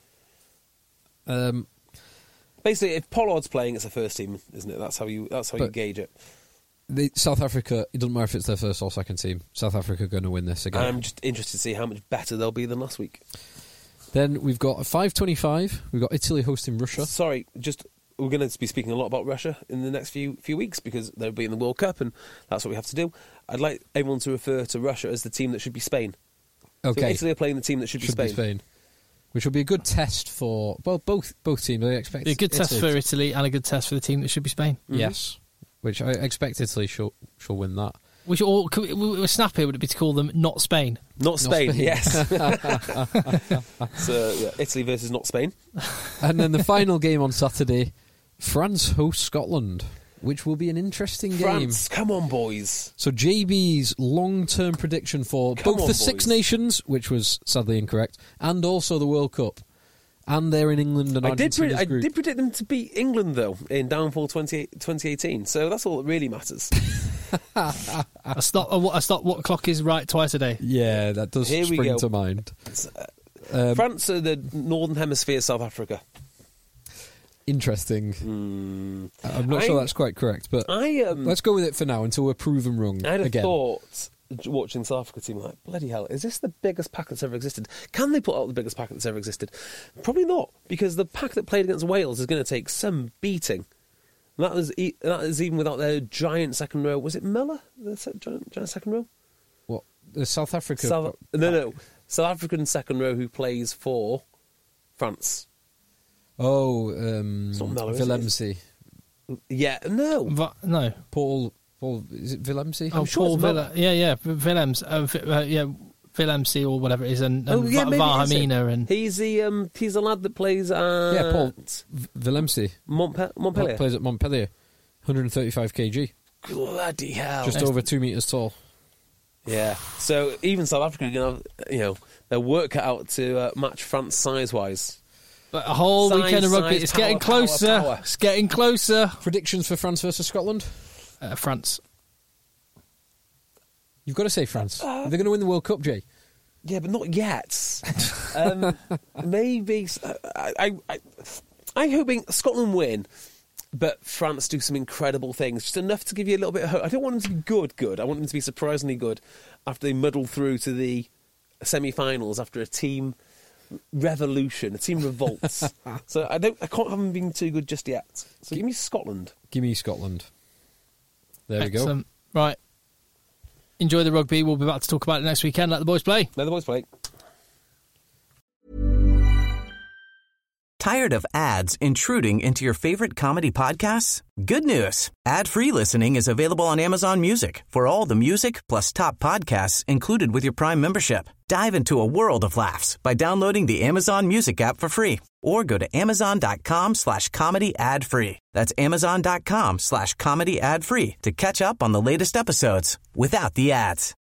basically, if Pollard's playing, it's a first team, isn't it? That's how you gauge it. South Africa, it doesn't matter if it's their first or second team. South Africa are going to win this again. I'm just interested to see how much better they'll be than last week. Then we've got 5:25. We've got Italy hosting Russia. Sorry, we're going to be speaking a lot about Russia in the next few weeks because they'll be in the World Cup, and that's what we have to do. I'd like everyone to refer to Russia as the team that should be Spain. Okay, so Italy are playing the team that should be Spain. Which will be a good test for both teams. I expect a good test for Italy and a good test for the team that should be Spain. Mm-hmm. Yes. Which I expect Italy shall win that. We're snappy, would it be to call them not Spain? Not Spain. Yes. So, yeah, Italy versus not Spain. And then the final game on Saturday, France hosts Scotland, which will be an interesting game. France, come on, boys. So JB's long-term prediction for both the Six Nations, which was sadly incorrect, and also the World Cup. And they're in England and Argentina's group. I did predict them to beat England, though, in Downfall 2018. So that's all that really matters. I stop what clock is right twice a day. Yeah, that does spring to mind. France are the Northern Hemisphere South Africa. Interesting. I'm not sure that's quite correct, but let's go with it for now until we're proven wrong. I had a again. thought watching South Africa team, like, bloody hell, is this the biggest pack that's ever existed? Can they put out the biggest pack that's ever existed? Probably not, because the pack that played against Wales is going to take some beating. And that is even without their giant second row. Was it Miller, the giant second row? What? The South Africa? No. South African second row who plays for France. Oh, it's not Miller, Willemse. Yeah, no. No. Paul, is it Willemse? Oh, Paul Villa. Yeah, Willems. Willemse or whatever it is, and Vahamina. And he's the lad that plays at Paul Willemse. Montpellier. Plays at Montpellier. 135 kg. Bloody hell. Just over 2 metres tall. Yeah. So even South Africa are going to have, their work cut out to match France size-wise. But a whole weekend of rugby. It's getting closer. Power. It's getting closer. Predictions for France versus Scotland? France. You've got to say France. They're going to win the World Cup, Jay. Yeah, but not yet. Maybe. I'm hoping Scotland win, But France do some incredible things, just enough to give you a little bit of hope. I don't want them to be good. I want them to be surprisingly good after they muddle through to the semi-finals after a team revolution, a team revolts. So I can't have them being too good just yet. So give me Scotland. Give me Scotland. There Excellent. we go. Right. Enjoy the rugby. We'll be back to talk about it next weekend. Let the boys play. Let the boys play. Tired of ads intruding into your favorite comedy podcasts? Good news. Ad-free listening is available on Amazon Music for all the music plus top podcasts included with your Prime membership. Dive into a world of laughs by downloading the Amazon Music app for free or go to amazon.com/comedy ad-free. That's amazon.com/comedy ad-free to catch up on the latest episodes without the ads.